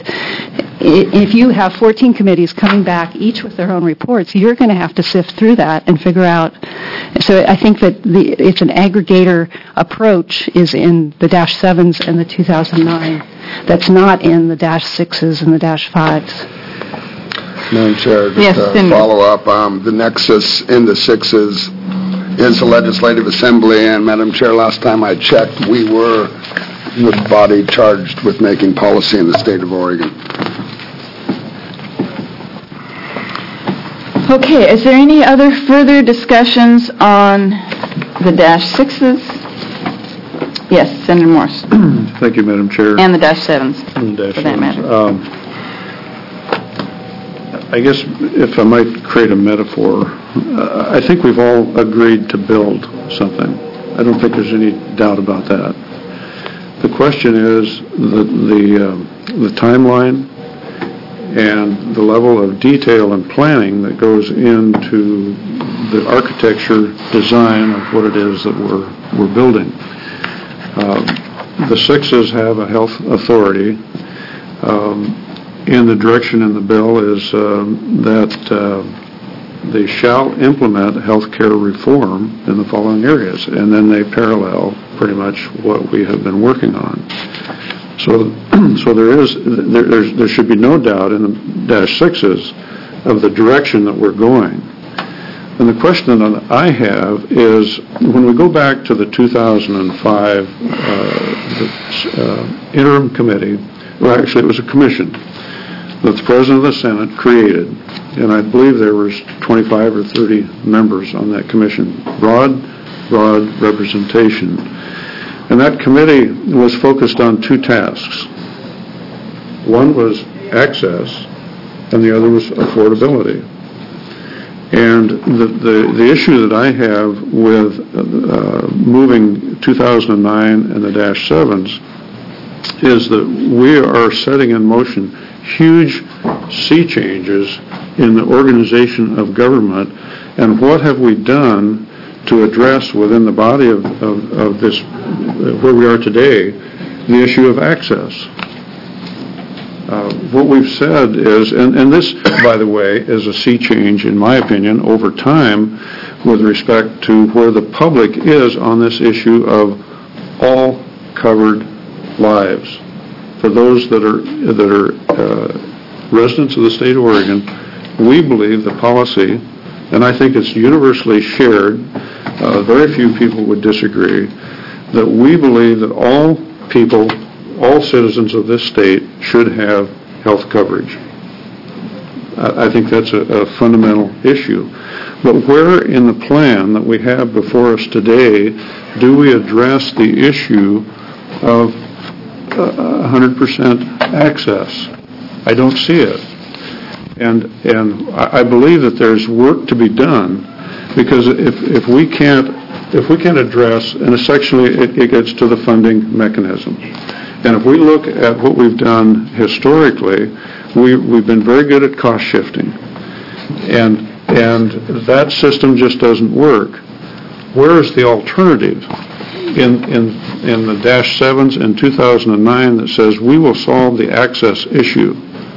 L: If you have fourteen committees coming back, each with their own reports, you're going to have to sift through that and figure out. So I think that the, it's an aggregator approach is in the Dash sevens and the two thousand nine. That's not in the Dash sixes and the Dash fives.
B: Madam Chair, just
A: Yes,
B: to follow up, um, the nexus in the sixes is the Legislative Assembly, and Madam Chair, last time I checked, we were the body charged with making policy in the state of Oregon.
A: Okay, is there any other further discussions on the Dash sixes? Yes, Senator Morse.
F: Thank you, Madam Chair.
A: And the Dash sevens,
F: And dash
A: for that
F: ones.
A: matter.
F: Um, I guess if I might create a metaphor, uh, I think we've all agreed to build something. I don't think there's any doubt about that. The question is the the, um, the timeline and the level of detail and planning that goes into the architecture design of what it is that we're we're building. Um, the sixes have a health authority. Um, in the direction in the bill is um, that uh, they shall implement health care reform in the following areas, and then they parallel pretty much what we have been working on. So, so there is, there, there's, there should be no doubt in the dash sixes of the direction that we're going. And the question that I have is, when we go back to the two thousand five uh, the, uh, interim committee, well, actually it was a commission that the President of the Senate created, and I believe there was twenty-five or thirty members on that commission. Broad, broad representation. And that committee was focused on two tasks. One was access, and the other was affordability. And the, the, the issue that I have with uh, moving two thousand nine and the dash sevens is that we are setting in motion huge sea changes in the organization of government, and what have we done to address within the body of, of, of this, where we are today, the issue of access. Uh, what we've said is, and, and this, by the way, is a sea change, in my opinion, over time with respect to where the public is on this issue of all covered lives. For those that are, that are uh, residents of the state of Oregon, we believe the policy, and I think it's universally shared, uh, very few people would disagree, that we believe that all people, all citizens of this state should have health coverage. I, I think that's a, a fundamental issue. But where in the plan that we have before us today do we address the issue of uh, one hundred percent access? I don't see it. And and I believe that there's work to be done, because if if we can't if we can't address, and essentially it, it gets to the funding mechanism. And if we look at what we've done historically, we we've been very good at cost shifting, and and that system just doesn't work. Where is the alternative in in in the dash sevens in two thousand nine that says we will solve the access issue?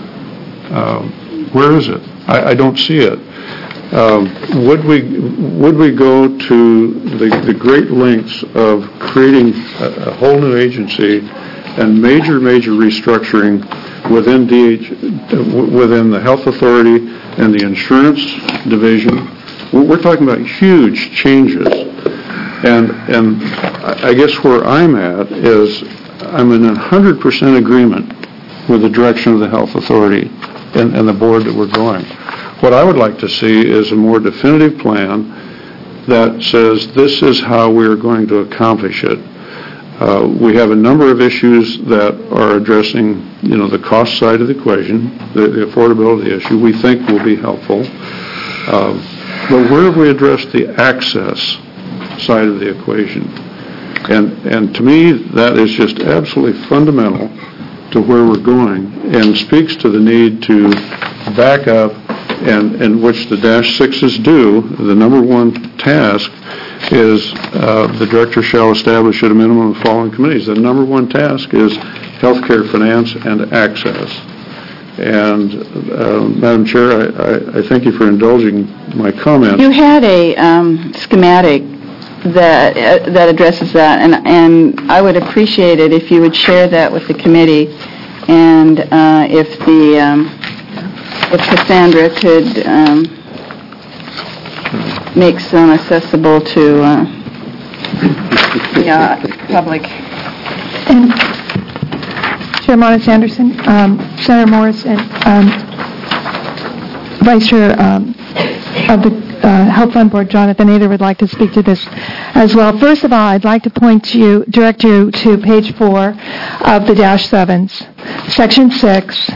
F: Uh, Where is it? I, I don't see it. Um, would we would we go to the, the great lengths of creating a, a whole new agency and major major restructuring within D H within the health authority and the insurance division? We're talking about huge changes, and and I guess where I'm at is I'm in one hundred percent agreement with the direction of the health authority and, and the board that we're going. What I would like to see is a more definitive plan that says this is how we're going to accomplish it. Uh, we have a number of issues that are addressing, you know, the cost side of the equation, the, the affordability issue we think will be helpful. Um, but where have we addressed the access side of the equation? And, and to me, that is just absolutely fundamental to where we're going, and speaks to the need to back up, and, and which the dash sixes do. The number one task is uh, the director shall establish at a minimum the following committees. The number one task is healthcare finance and access. And uh, Madam Chair, I, I, I thank you for indulging my comment.
A: You had a um, schematic that uh, that addresses that, and and I would appreciate it if you would share that with the committee, and uh, if the um, if Cassandra could um, make some accessible to uh, the uh, public.
I: And Chair Monis Anderson, um, Senator Morris, and um, Vice Chair um, of the Uh, Health Fund Board, Jonathan Ader, would like to speak to this as well. First of all, I'd like to point you, direct you to page four of the dash sevens, section six,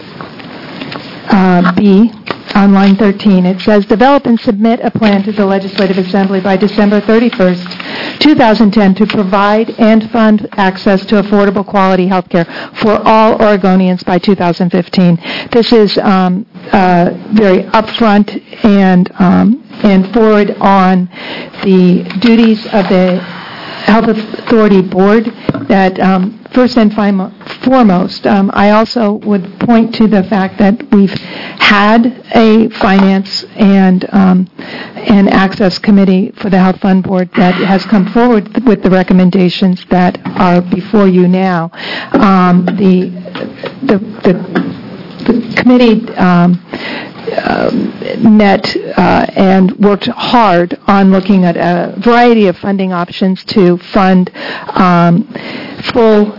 I: uh, B, on line thirteen. It says, develop and submit a plan to the Legislative Assembly by December thirty-first, two thousand ten to provide and fund access to affordable quality health care for all Oregonians by two thousand fifteen. This is um, uh, very upfront and um, and forward on the duties of the Health Authority Board that um, first and fimo- foremost, um, I also would point to the fact that we've had a finance and um, and access committee for the Health Fund Board that has come forward with the recommendations that are before you now. Um, the, the the the committee um, uh, met uh, and worked hard on looking at a variety of funding options to fund um, full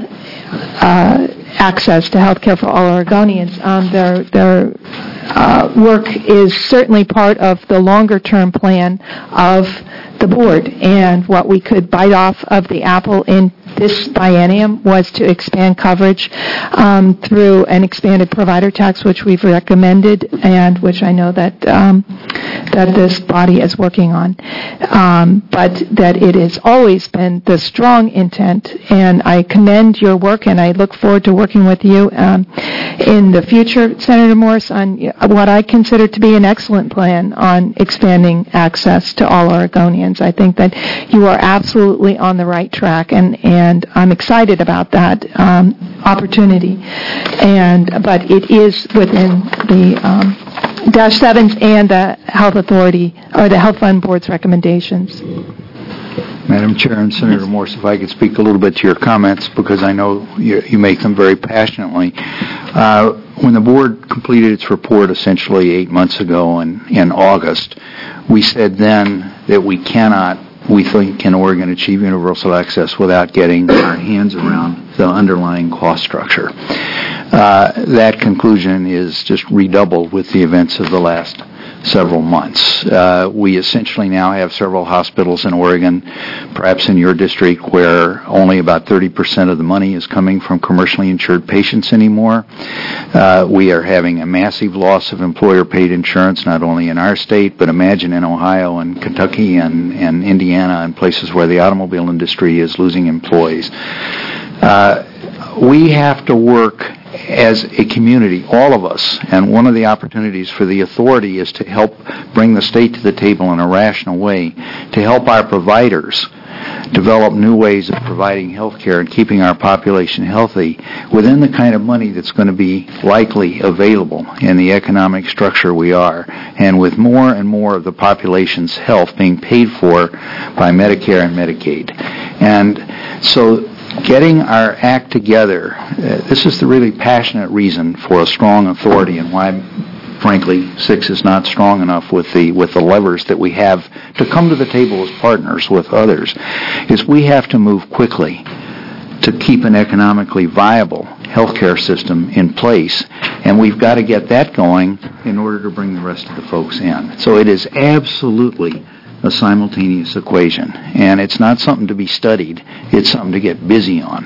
I: uh, access to health care for all Oregonians. Um, their their uh, work is certainly part of the longer-term plan of the board, and what we could bite off of the apple in this biennium was to expand coverage um, through an expanded provider tax, which we've recommended and which I know that um, that this body is working on. Um, but that it has always been the strong intent, and I commend your work, and I look forward to working with you um, in the future, Senator Morse, on what I consider to be an excellent plan on expanding access to all Oregonians. I think that you are absolutely on the right track, and, and I'm excited about that um, opportunity. And but it is within the um, Dash sevens and the Health Authority, or the Health Fund Board's recommendations.
C: Madam Chair and Senator Morse, if I could speak a little bit to your comments, because I know you, you make them very passionately. Uh, when the board completed its report essentially eight months ago in, in August, we said then that we cannot, we think, in Oregon achieve universal access without getting our hands around the underlying cost structure. Uh, that conclusion is just redoubled with the events of the last several months. Uh, we essentially now have several hospitals in Oregon, perhaps in your district, where only about thirty percent of the money is coming from commercially insured patients anymore. Uh, we are having a massive loss of employer-paid insurance, not only in our state, but imagine in Ohio and Kentucky and, and Indiana and places where the automobile industry is losing employees. Uh, we have to work as a community, all of us, and one of the opportunities for the authority is to help bring the state to the table in a rational way, to help our providers develop new ways of providing health care and keeping our population healthy within the kind of money that's going to be likely available in the economic structure we are, and with more and more of the population's health being paid for by Medicare and Medicaid. And so getting our act together, uh, this is the really passionate reason for a strong authority, and why, frankly, six is not strong enough with the with the levers that we have to come to the table as partners with others, is we have to move quickly to keep an economically viable healthcare system in place, and we've got to get that going in order to bring the rest of the folks in. So it is absolutely a simultaneous equation, and it's not something to be studied, it's something to get busy on.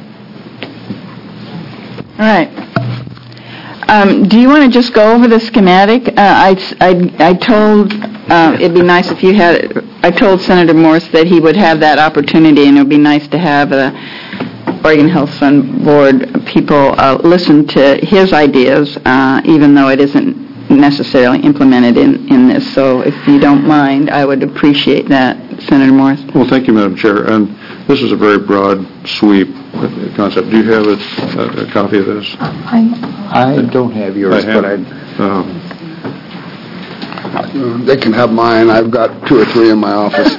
A: All right. Um, do you want to just go over the schematic? Uh, I, I, I told, uh, it'd be nice if you had, I told Senator Morse that he would have that opportunity, and it would be nice to have the Oregon Health Fund Board people uh, listen to his ideas, uh, even though it isn't necessarily implemented in, in this. So if you don't mind, I would appreciate that, Senator Morse.
F: Well, thank you, Madam Chair. And this is a very broad sweep concept. Do you have a, a, a copy of this?
C: I, I don't have yours,
F: I have,
C: but I...
F: um,
B: Uh, They can have mine. I've got two or three in my office.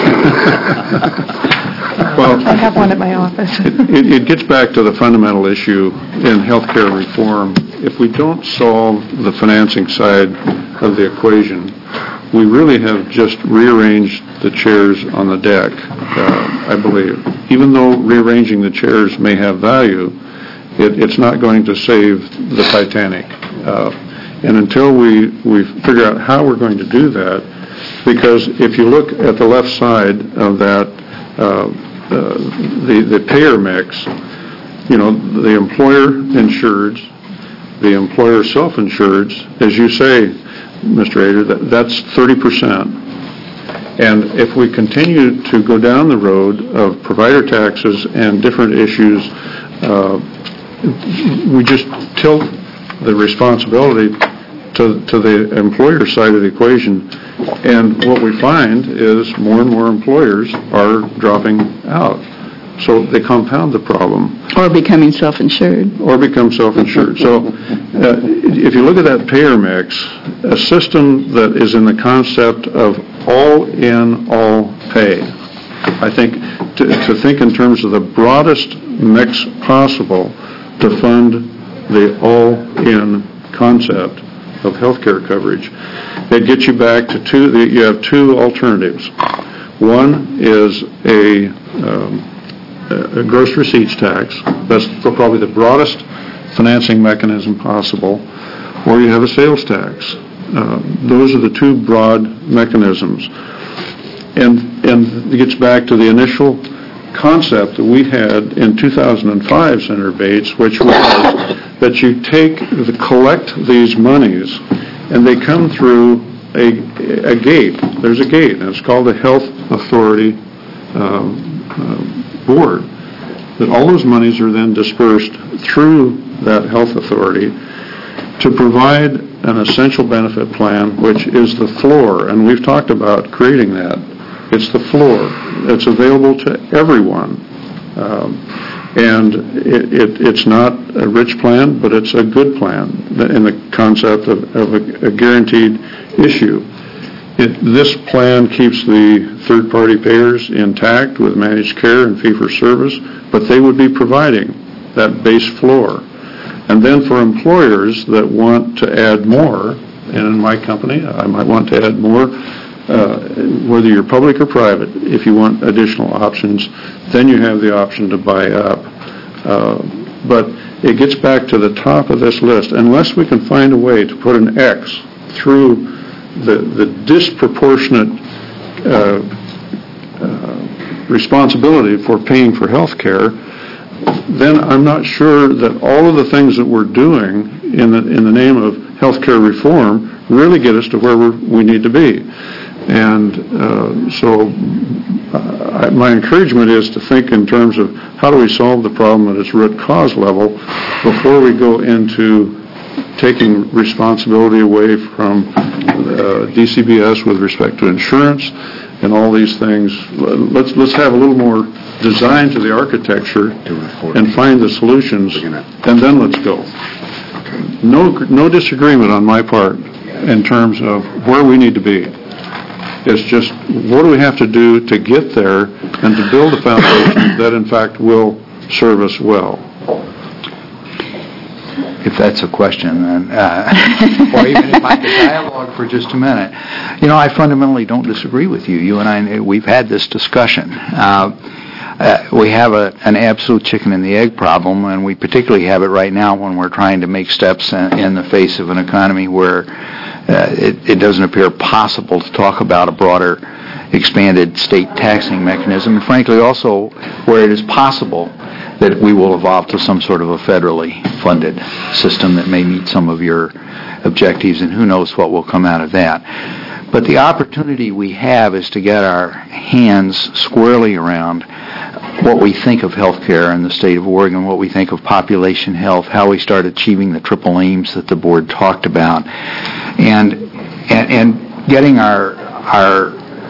F: well,
I: I have one at my office.
F: it, it gets back to the fundamental issue in healthcare reform. If we don't solve the financing side of the equation, we really have just rearranged the chairs on the deck, uh, I believe. Even though rearranging the chairs may have value, it, it's not going to save the Titanic. Uh, and until we, we figure out how we're going to do that, because if you look at the left side of that, uh, uh, the, the payer mix, you know, the employer insureds, the employer self-insureds, as you say, Mister Ader, that, that's thirty percent. And if we continue to go down the road of provider taxes and different issues, uh, we just tilt the responsibility to, to the employer side of the equation. And what we find is more and more employers are dropping out. So they compound the problem.
A: Or becoming self-insured.
F: Or become self-insured. So uh, if you look at that payer mix, a system that is in the concept of all in, all pay, I think to, to think in terms of the broadest mix possible to fund the all-in concept of healthcare coverage, it gets you back to two, you have two alternatives. One is a, um, a gross receipts tax. That's probably the broadest financing mechanism possible. Or you have a sales tax. Uh, those are the two broad mechanisms. And, and it gets back to the initial concept that we had in two thousand five, Senator Bates, which was that you take, the, collect these monies, and they come through a, a gate. There's a gate, and it's called the Health Authority um, uh, Board. That all those monies are then dispersed through that health authority to provide an essential benefit plan, which is the floor, and we've talked about creating that. It's the floor. It's available to everyone. Um, and it, it, it's not a rich plan, but it's a good plan in the concept of, of a, a guaranteed issue. It, this plan keeps the third-party payers intact with managed care and fee-for-service, but they would be providing that base floor. And then for employers that want to add more, and in my company, I might want to add more, Uh, whether you're public or private, if you want additional options, then you have the option to buy up. Uh, but it gets back to the top of this list. Unless we can find a way to put an X through the, the disproportionate uh, uh, responsibility for paying for health care, then I'm not sure that all of the things that we're doing in the, in the name of health care reform really get us to where we're, we need to be. And uh, so uh, my encouragement is to think in terms of how do we solve the problem at its root cause level before we go into taking responsibility away from uh, D C B S with respect to insurance and all these things. Let's, let's have a little more design to the architecture and find the solutions, and then let's go. No, no disagreement on my part in terms of where we need to be. It's just, what do we have to do to get there and to build a foundation that, in fact, will serve us well?
C: If that's a question, then, uh, or even if I could dialogue for just a minute. You know, I fundamentally don't disagree with you. You and I, we've had this discussion. Uh, Uh, we have a, an absolute chicken and the egg problem, and we particularly have it right now when we're trying to make steps in, in the face of an economy where uh, it, it doesn't appear possible to talk about a broader, expanded state taxing mechanism, and frankly also where it is possible that we will evolve to some sort of a federally funded system that may meet some of your objectives, and who knows what will come out of that. But the opportunity we have is to get our hands squarely around what we think of healthcare in the state of Oregon, what we think of population health, how we start achieving the triple aims that the board talked about, and and, and getting our our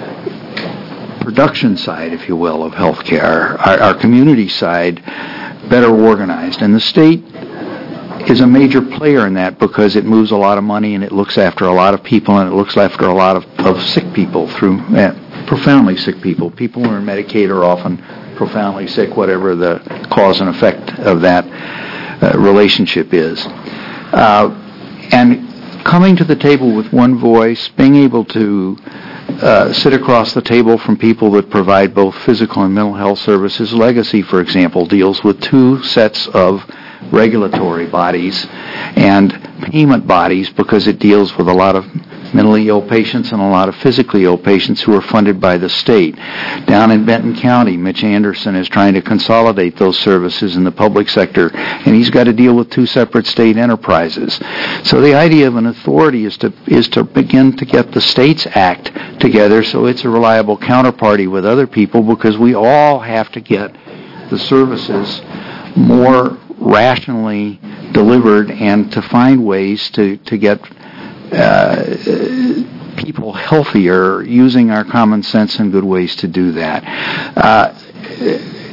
C: production side, if you will, of healthcare, our, our community side, better organized. And the state is a major player in that because it moves a lot of money and it looks after a lot of people and it looks after a lot of, of sick people, through uh, profoundly sick people. People who are in Medicaid are often profoundly sick, whatever the cause and effect of that uh, relationship is. Uh, and coming to the table with one voice, being able to uh, sit across the table from people that provide both physical and mental health services. Legacy, for example, deals with two sets of regulatory bodies and payment bodies because it deals with a lot of mentally ill patients and a lot of physically ill patients who are funded by the state. Down in Benton County, Mitch Anderson is trying to consolidate those services in the public sector, and he's got to deal with two separate state enterprises. So the idea of an authority is to is to begin to get the states' act together so it's a reliable counterparty with other people, because we all have to get the services more rationally delivered and to find ways to, to get uh, people healthier using our common sense and good ways to do that. Uh,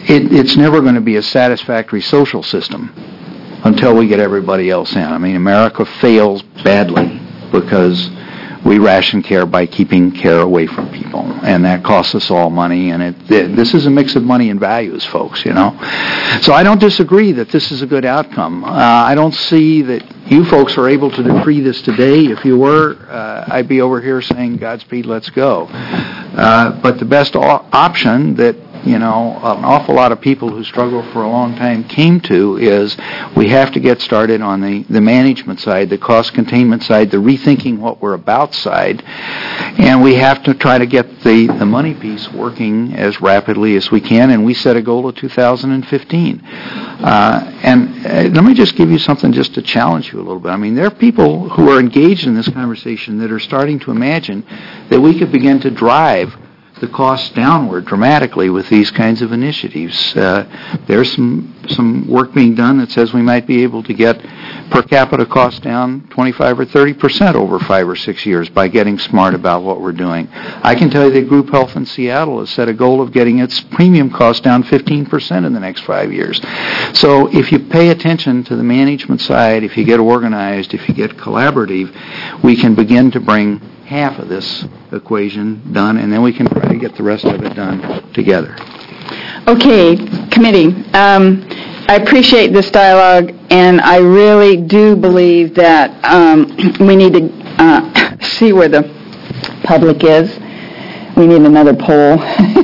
C: it, it's never going to be a satisfactory social system until we get everybody else in. I mean, America fails badly because we ration care by keeping care away from people, and that costs us all money, and it, it, this is a mix of money and values, folks, you know. So I don't disagree that this is a good outcome. Uh, I don't see that you folks are able to decree this today. If you were, uh, I'd be over here saying, Godspeed, let's go. Uh, but the best o- option that you know, an awful lot of people who struggled for a long time came to is we have to get started on the, the management side, the cost containment side, the rethinking what we're about side, and we have to try to get the, the money piece working as rapidly as we can, and we set a goal of two thousand fifteen. Uh, and uh, let me just give you something just to challenge you a little bit. I mean, there are people who are engaged in this conversation that are starting to imagine that we could begin to drive the costs downward dramatically with these kinds of initiatives. Uh, there's some some work being done that says we might be able to get per capita costs down twenty-five or thirty percent over five or six years by getting smart about what we're doing. I can tell you that Group Health in Seattle has set a goal of getting its premium costs down fifteen percent in the next five years. So if you pay attention to the management side, if you get organized, if you get collaborative, we can begin to bring half of this equation done, and then we can try to get the rest of it done together.
A: Okay, committee, um, I appreciate this dialogue, and I really do believe that um, we need to uh, see where the public is. We need another poll.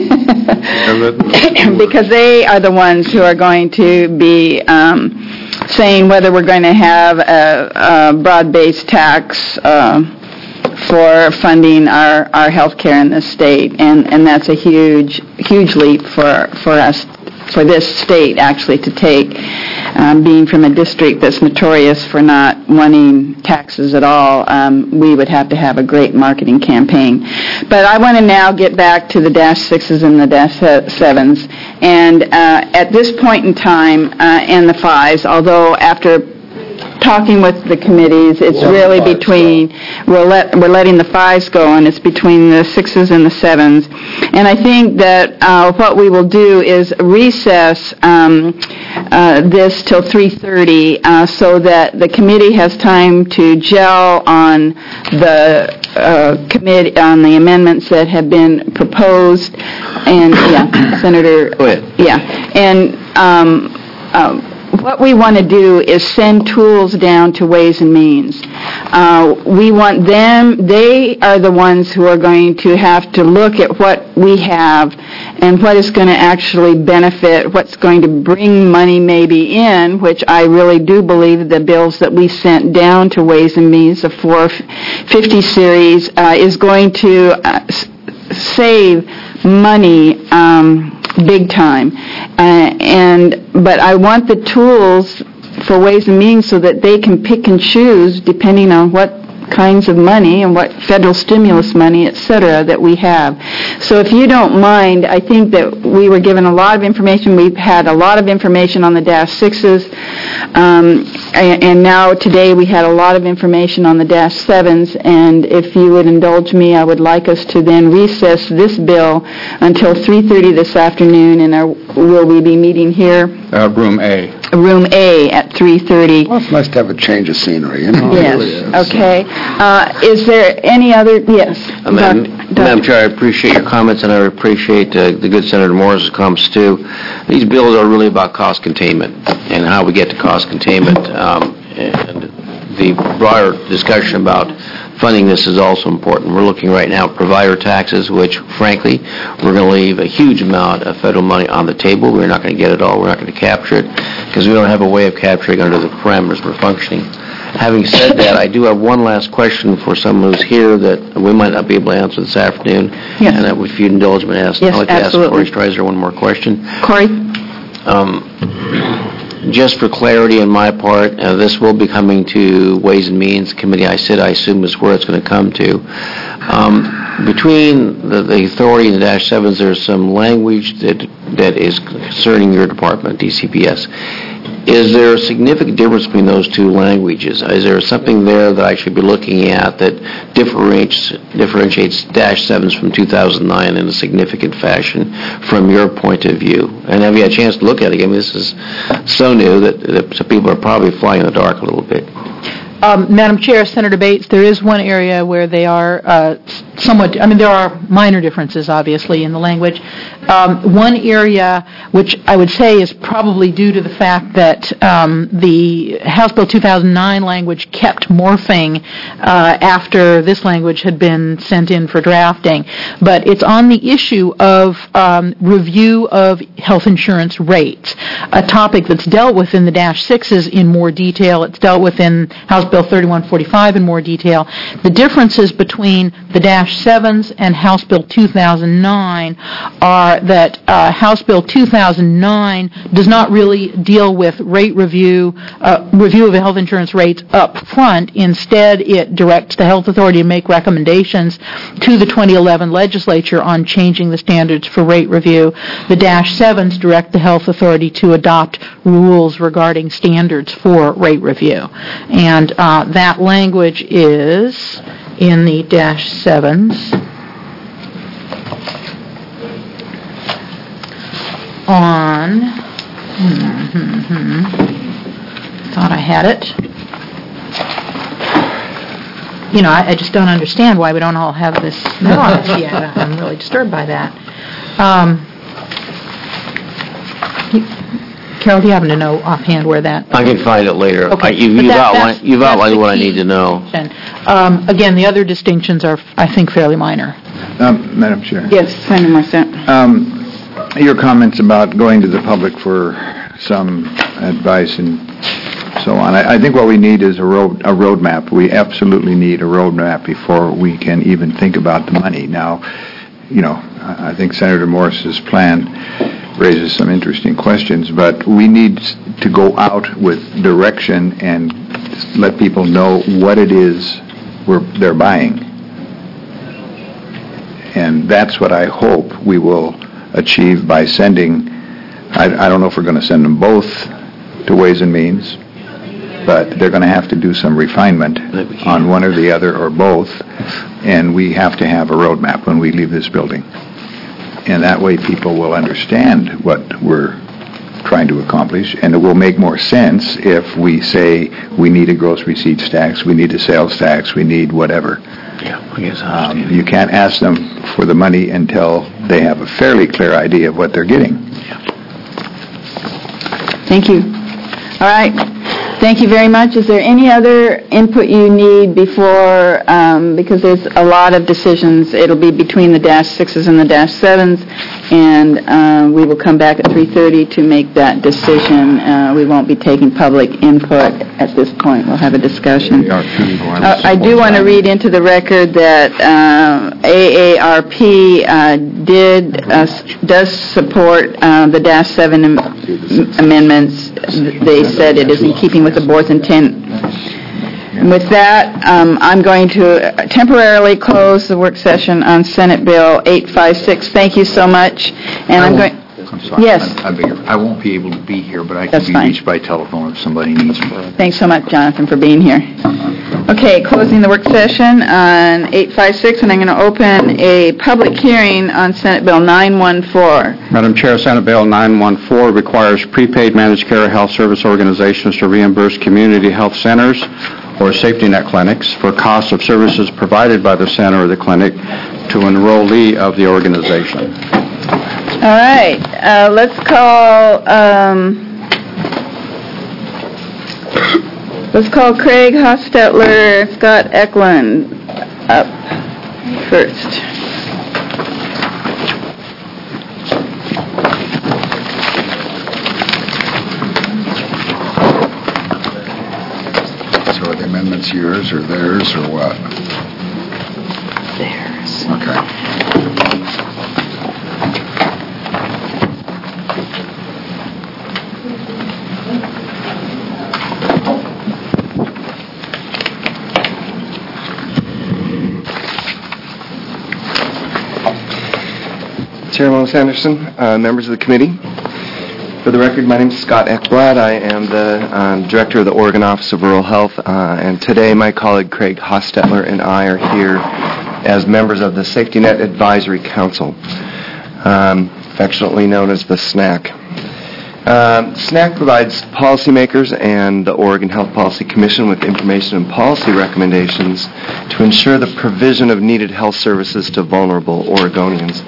A: Because they are the ones who are going to be um, saying whether we're going to have a, a broad-based tax uh, for funding our, our health care in this state, and, and that's a huge, huge leap for, for us, for this state actually to take, um, being from a district that's notorious for not wanting taxes at all. Um, we would have to have a great marketing campaign. But I want to now get back to the dash sixes and the dash sevens, and uh, at this point in time, uh, and the fives, although after talking with the committees, it's
B: We'll
A: really
B: fives
A: between, we're, let, we're letting the fives go, and it's between the sixes and the sevens. And I think that uh, what we will do is recess um, uh, this till three thirty uh, so that the committee has time to gel on the uh, committee, on the amendments that have been proposed. And, yeah, Senator.
D: Go ahead.
A: Yeah. And, um, um, what we want to do is send tools down to Ways and Means. Uh, we want them, they are the ones who are going to have to look at what we have and what is going to actually benefit, what's going to bring money maybe in, which I really do believe the bills that we sent down to Ways and Means, the four fifty series, uh, is going to uh, s- save money um, big time. Uh, and but I want the tools for Ways and Means so that they can pick and choose depending on what kinds of money and what federal stimulus money, et cetera, that we have. So if you don't mind, I think that we were given a lot of information. We've had a lot of information on the dash sixes, um, and, and now today we had a lot of information on the dash sevens, and if you would indulge me, I would like us to then recess this bill until three thirty this afternoon, and our, will we be meeting here?
E: Uh, room A.
A: Room A at three thirty.
B: Well, it's nice to have a change of scenery, you know. It
A: Yes,
B: really is.
A: okay. Uh, Is there any other, yes?
D: Uh, Madam
A: Doc-
D: Madam
A: Doc-
D: Chair, I appreciate your comments, and I appreciate uh, the good Senator Morris' comments, too. These bills are really about cost containment and how we get to cost containment. Um, and the broader discussion about funding this is also important. We're looking right now at provider taxes, which, frankly, we're going to leave a huge amount of federal money on the table. We're not going to get it all. We're not going to capture it because we don't have a way of capturing under the parameters we're functioning. Having said that, I do have one last question for someone who's here that we might not be able to answer this afternoon.
A: Yes.
D: And that, if you'd indulge me, ask,
A: Yes,
D: I'd like to ask
A: absolutely.
D: Corey Streiser one more question.
A: Corey?
D: Um, just for clarity on my part, uh, this will be coming to Ways and Means Committee. I said I assume is where it's going to come to. Um, between the, the authority and the dash sevens, there's some language that that is concerning your department, D C P S. Is there a significant difference between those two languages? Is there something there that I should be looking at that differentiates, differentiates dash sevens from two thousand nine in a significant fashion from your point of view? And have you had a chance to look at it? I mean, this is so new that, that some people are probably flying in the dark a little bit.
M: Um, Madam Chair, Senator Bates, there is one area where they are uh, somewhat, I mean, there are minor differences, obviously, in the language. Um, one area which I would say is probably due to the fact that um, the House Bill two thousand nine language kept morphing uh, after this language had been sent in for drafting. But it's on the issue of um, review of health insurance rates, a topic that's dealt with in the dash sixes in more detail. It's dealt with in House Bill thirty-one forty-five in more detail. The differences between the dash sevens and House Bill two thousand nine are that uh, House Bill two thousand nine does not really deal with rate review, uh, review of health insurance rates up front. Instead, it directs the health authority to make recommendations to the twenty eleven legislature on changing the standards for rate review. The dash sevens direct the health authority to adopt rules regarding standards for rate review. And uh, that language is in the dash sevens on, hmm, hmm, hmm, thought I had it. You know, I, I just don't understand why we don't all have this nuance yet. I'm really disturbed by that. Um, you, Carol, do you happen to know offhand where that?
D: I can find it later.
M: Okay.
D: I, you,
M: But
D: you've
M: that-
D: outlined,
M: that's-
D: you've
M: that's
D: outlined
M: the
D: what I
M: key
D: need to know.
M: Um, again, the other distinctions are, I think, fairly minor.
C: Um, Madam Chair.
A: Yes, Senator Morissette.
C: Um, your comments about going to the public for some advice and so on. I, I think what we need is a road a roadmap. We absolutely need a roadmap before we can even think about the money. Now, you know, I I think Senator Morris's plan raises some interesting questions, but we need to go out with direction and let people know what it is we're, they're buying. And that's what I hope we will achieve by sending, I, I don't know if we're going to send them both to Ways and Means, but they're going to have to do some refinement on one or the other or both, and we have to have a roadmap when we leave this building. And that way people will understand what we're trying to accomplish, and it will make more sense if we say we need a gross receipts tax, we need a sales tax, we need whatever.
D: Yeah, I guess I
C: Um,
D: understand.
C: you can't ask them for the money until they have a fairly clear idea of what they're getting.
A: Thank you. All right. Thank you very much. Is there any other input you need before, um, because there's a lot of decisions. It'll be between the dash sixes and the dash sevens, and uh, we will come back at three thirty to make that decision. Uh, we won't be taking public input at this point. We'll have a discussion. Uh, I do want to read into the record that uh, A A R P uh, did uh, s- does support uh, the dash seven am- amendments. They said it is in keeping with the board's intent. And with that, um, I'm going to temporarily close the work session on Senate Bill eight fifty-six. Thank you so much. And I'm going.
C: I'm sorry.
A: Yes.
C: I, I, beg your- I won't be able to be here, but I can
A: That's
C: be
A: fine.
C: reached by telephone if somebody needs me.
A: Thanks so much, Jonathan, for being here. Okay, closing the work session on eight fifty-six, and I'm going to open a public hearing on Senate Bill nine one four.
E: Madam Chair, Senate Bill nine one four requires prepaid managed care health service organizations to reimburse community health centers or safety net clinics for costs of services provided by the center or the clinic to enrollee of the organization.
A: All right, uh, let's call, um, let's call Craig Hostetler, Scott Eklund up first.
B: So are the amendments yours or theirs or what?
A: Theirs.
B: Okay.
N: Chairman Anderson, uh, members of the committee, For the record, my name is Scott Ekblad. I am the um, Director of the Oregon Office of Rural Health, uh, and today my colleague Craig Hostetler and I are here as members of the Safety Net Advisory Council, um, affectionately known as the SNAC. Um, SNAC provides policymakers and the Oregon Health Policy Commission with information and policy recommendations to ensure the provision of needed health services to vulnerable Oregonians.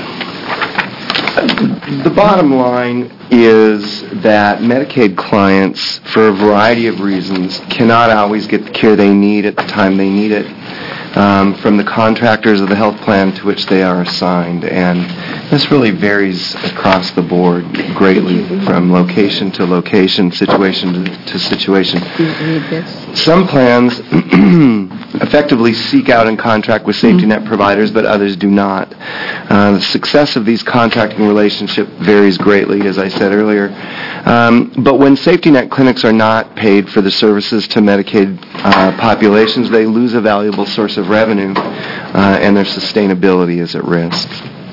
N: The bottom line is that Medicaid clients, for a variety of reasons, cannot always get the care they need at the time they need it um, from the contractors of the health plan to which they are assigned. And this really varies across the board greatly from location to location, situation to, to situation. Some plans effectively seek out and contract with safety net providers, but others do not. Uh, the success of these contracting relationships varies greatly, as I said earlier. Um, but when safety net clinics are not paid for the services to Medicaid uh, populations, they lose a valuable source of revenue, uh, and their sustainability is at risk.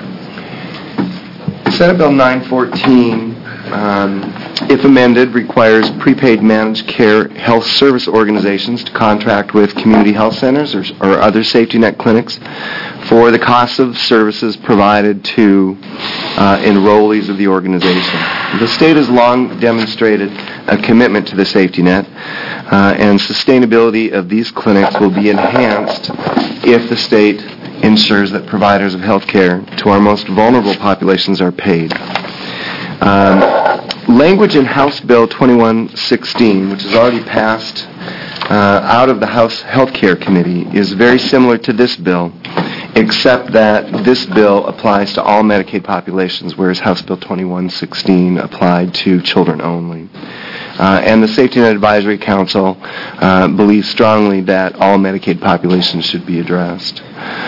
N: Senate Bill nine fourteen, um, if amended, requires prepaid managed care health service organizations to contract with community health centers or, or other safety net clinics for the costs of services provided to uh, enrollees of the organization. The state has long demonstrated a commitment to the safety net, uh, and sustainability of these clinics will be enhanced if the state ensures that providers of health care to our most vulnerable populations are paid. Um, language in House Bill twenty-one sixteen, which has already passed uh, out of the House Health Care Committee, is very similar to this bill, except that this bill applies to all Medicaid populations, whereas House Bill twenty-one sixteen applied to children only. Uh, and the Safety Net Advisory Council uh, believes strongly that all Medicaid populations should be addressed.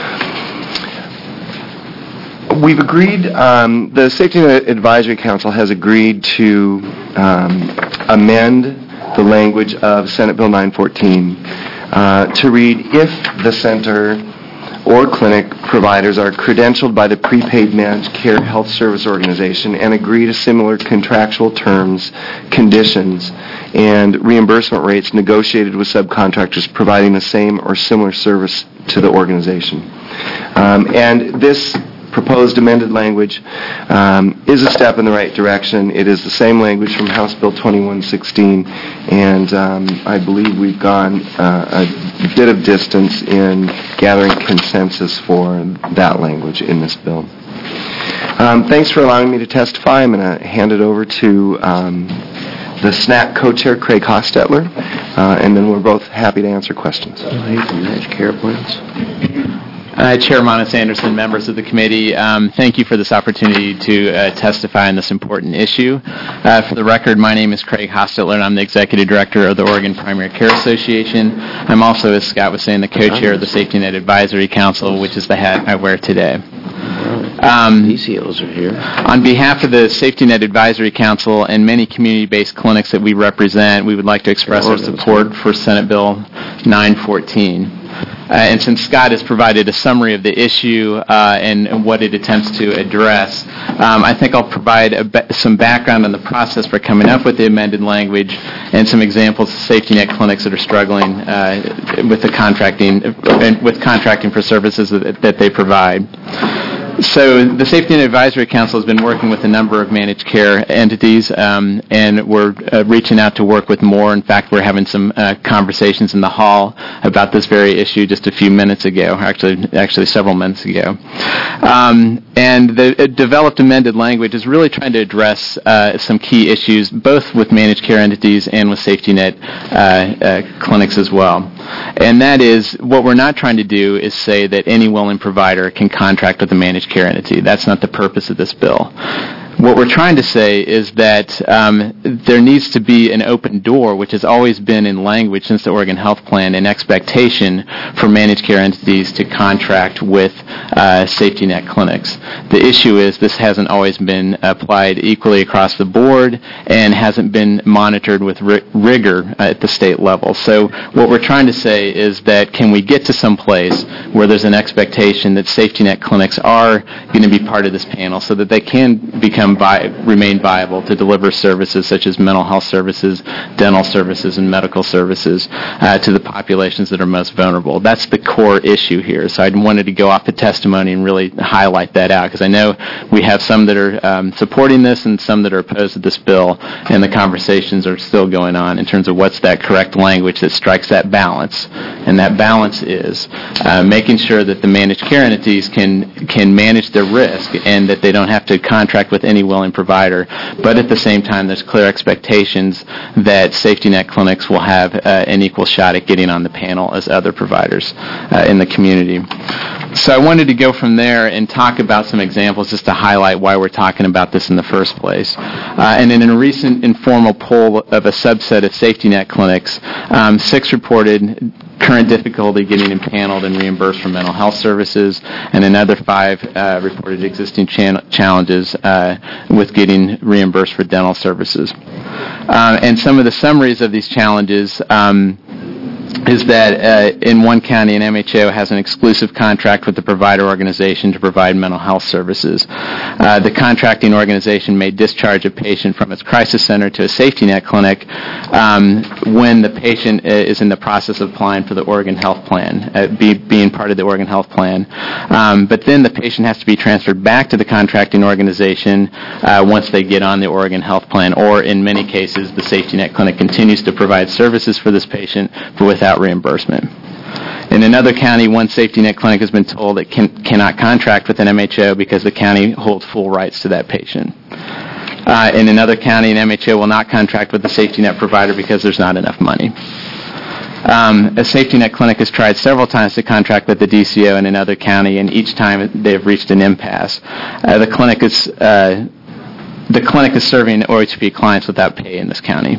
N: We've agreed, um, the Safety Net Advisory Council has agreed to um, amend the language of Senate Bill nine fourteen uh, to read, if the center or clinic providers are credentialed by the Prepaid Managed Care Health Service Organization and agree to similar contractual terms, conditions, and reimbursement rates negotiated with subcontractors providing the same or similar service to the organization. Um, and this proposed amended language um, is a step in the right direction. It is the same language from House Bill twenty-one sixteen, and um, I believe we've gone uh, a bit of distance in gathering consensus for that language in this bill. Um, thanks for allowing me to testify. I'm going to hand it over to um, the SNAC co-chair, Craig Hostetler, uh, and then we're both happy to answer questions.
D: Managed care plans.
O: Uh, Chair Monis Anderson, members of the committee, um, thank you for this opportunity to uh, testify on this important issue. Uh, for the record, my name is Craig Hostetler, and I'm the Executive Director of the Oregon Primary Care Association. I'm also, as Scott was saying, the co-chair of the Safety Net Advisory Council, which is the hat I wear today. Um,
D: P C Os are here.
O: On behalf of the Safety Net Advisory Council and many community-based clinics that we represent, we would like to express our support for Senate Bill nine fourteen. Uh, and since Scott has provided a summary of the issue uh, and, and what it attempts to address, um, I think I'll provide a be- some background on the process for coming up with the amended language and some examples of safety net clinics that are struggling uh, with the contracting uh, with contracting for services that, that they provide. So the Safety Net Advisory Council has been working with a number of managed care entities, um, and we're uh, reaching out to work with more. In fact, we're having some uh, conversations in the hall about this very issue just a few minutes ago, actually actually several minutes ago. Um, and the uh, developed amended language is really trying to address uh, some key issues, both with managed care entities and with safety net uh, uh, clinics as well. And that is, what we're not trying to do is say that any willing provider can contract with a managed care entity. That's not the purpose of this bill. What we're trying to say is that um, there needs to be an open door, which has always been in language since the Oregon Health Plan, an expectation for managed care entities to contract with uh, safety net clinics. The issue is this hasn't always been applied equally across the board and hasn't been monitored with ri- rigor at the state level. So what we're trying to say is that can we get to some place where there's an expectation that safety net clinics are going to be part of this panel so that they can become become vi- remain viable to deliver services such as mental health services, dental services, and medical services uh, to the populations that are most vulnerable. That's the core issue here. So I wanted to go off the testimony and really highlight that out, because I know we have some that are um, supporting this and some that are opposed to this bill, and the conversations are still going on in terms of what's that correct language that strikes that balance. And that balance is uh, making sure that the managed care entities can can manage their risk and that they don't have to contract with any willing provider, but at the same time there's clear expectations that safety net clinics will have uh, an equal shot at getting on the panel as other providers uh, in the community. So I wanted to go from there and talk about some examples just to highlight why we're talking about this in the first place. Uh, and in a recent informal poll of a subset of safety net clinics, um, six reported current difficulty getting impaneled and reimbursed for mental health services, and another five uh, reported existing chan- challenges uh, with getting reimbursed for dental services. Uh, and some of the summaries of these challenges um, is that uh, in one county, an M H O has an exclusive contract with the provider organization to provide mental health services. Uh, the contracting organization may discharge a patient from its crisis center to a safety net clinic um, when the patient is in the process of applying for the Oregon Health Plan, uh, be, being part of the Oregon Health Plan. Um, but then the patient has to be transferred back to the contracting organization uh, once they get on the Oregon Health Plan, or in many cases, the safety net clinic continues to provide services for this patient, but without reimbursement. In another county, one safety net clinic has been told it can, cannot contract with an M H O because the county holds full rights to that patient. Uh, in another county, an M H O will not contract with the safety net provider because there's not enough money. Um, a safety net clinic has tried several times to contract with the D C O in another county, and each time they've reached an impasse. Uh, the clinic is uh, the clinic is serving O H P clients without pay in this county.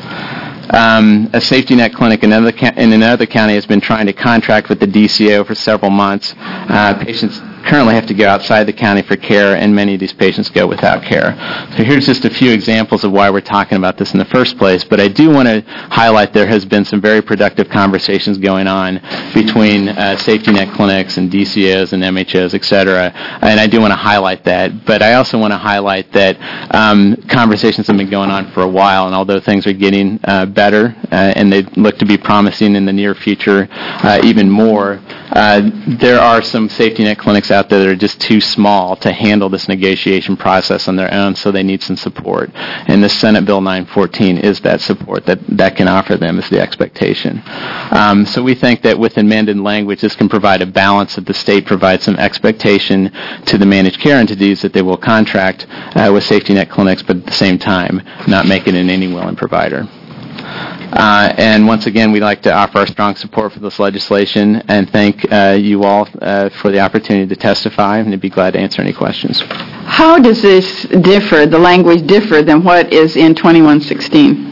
O: Um, a safety net clinic in another, ca- in another county has been trying to contract with the D C O for several months. Uh, patients currently have to go outside the county for care, and many of these patients go without care. So here's just a few examples of why we're talking about this in the first place, but I do want to highlight there has been some very productive conversations going on between uh, safety net clinics and D C Os and M H Os, et cetera, and I do want to highlight that. But I also want to highlight that um, conversations have been going on for a while, and although things are getting uh, better uh, and they look to be promising in the near future uh, even more, uh, there are some safety net clinics out there that are just too small to handle this negotiation process on their own, so they need some support. And this Senate Bill nine fourteen is that support that, that can offer them, is the expectation. Um, so we think that with amended language, this can provide a balance that the state provides some expectation to the managed care entities that they will contract uh, with safety net clinics, but at the same time, not make it an any willing provider. Uh, and once again, we'd like to offer our strong support for this legislation and thank uh, you all uh, for the opportunity to testify, and I'd be glad to answer any questions.
A: How does this differ, the language differ than what is in twenty-one sixteen?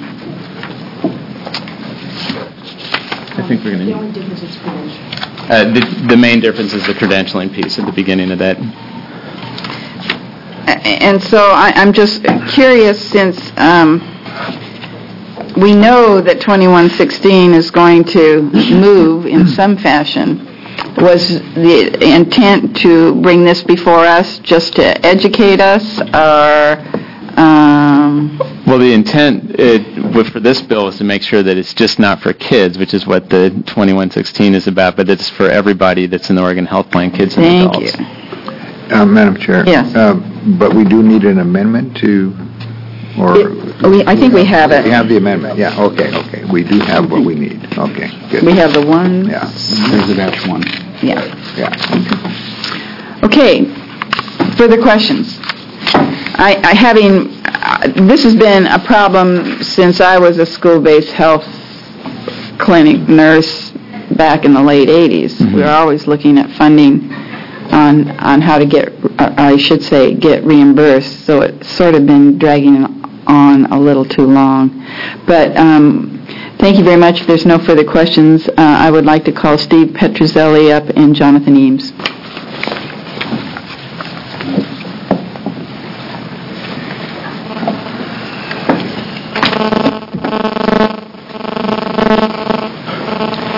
O: I think we're going to... The only difference is credentialing. Uh, the, the main difference is the credentialing piece at the beginning of that.
A: And so I, I'm just curious, since um, we know that twenty-one sixteen is going to move in some fashion, was the intent to bring this before us just to educate us, or... Um,
O: well, the intent it, for this bill is to make sure that it's just not for kids, which is what the twenty-one sixteen is about, but it's for everybody that's in the Oregon Health Plan, kids and
A: Thank
O: adults.
A: you.
C: Uh, Madam Chair?
A: Yes.
C: Uh, but we do need an amendment to, or...
A: It, we, I think we have it.
C: We have the amendment, yeah, okay, okay. We do have what we need, okay, good.
A: We have the one.
C: Yeah.
K: There's a dash one.
A: Yeah.
C: Yeah.
A: Okay. Further questions? I, I having, uh, this has been a problem since I was a school-based health clinic nurse back in the late eighties. Mm-hmm. We were always looking at funding on on how to get, uh, I should say, get reimbursed. So it's sort of been dragging on a little too long. But um, thank you very much. If there's no further questions, uh, I would like to call Steve Petruzzelli up and Jonathan Eames.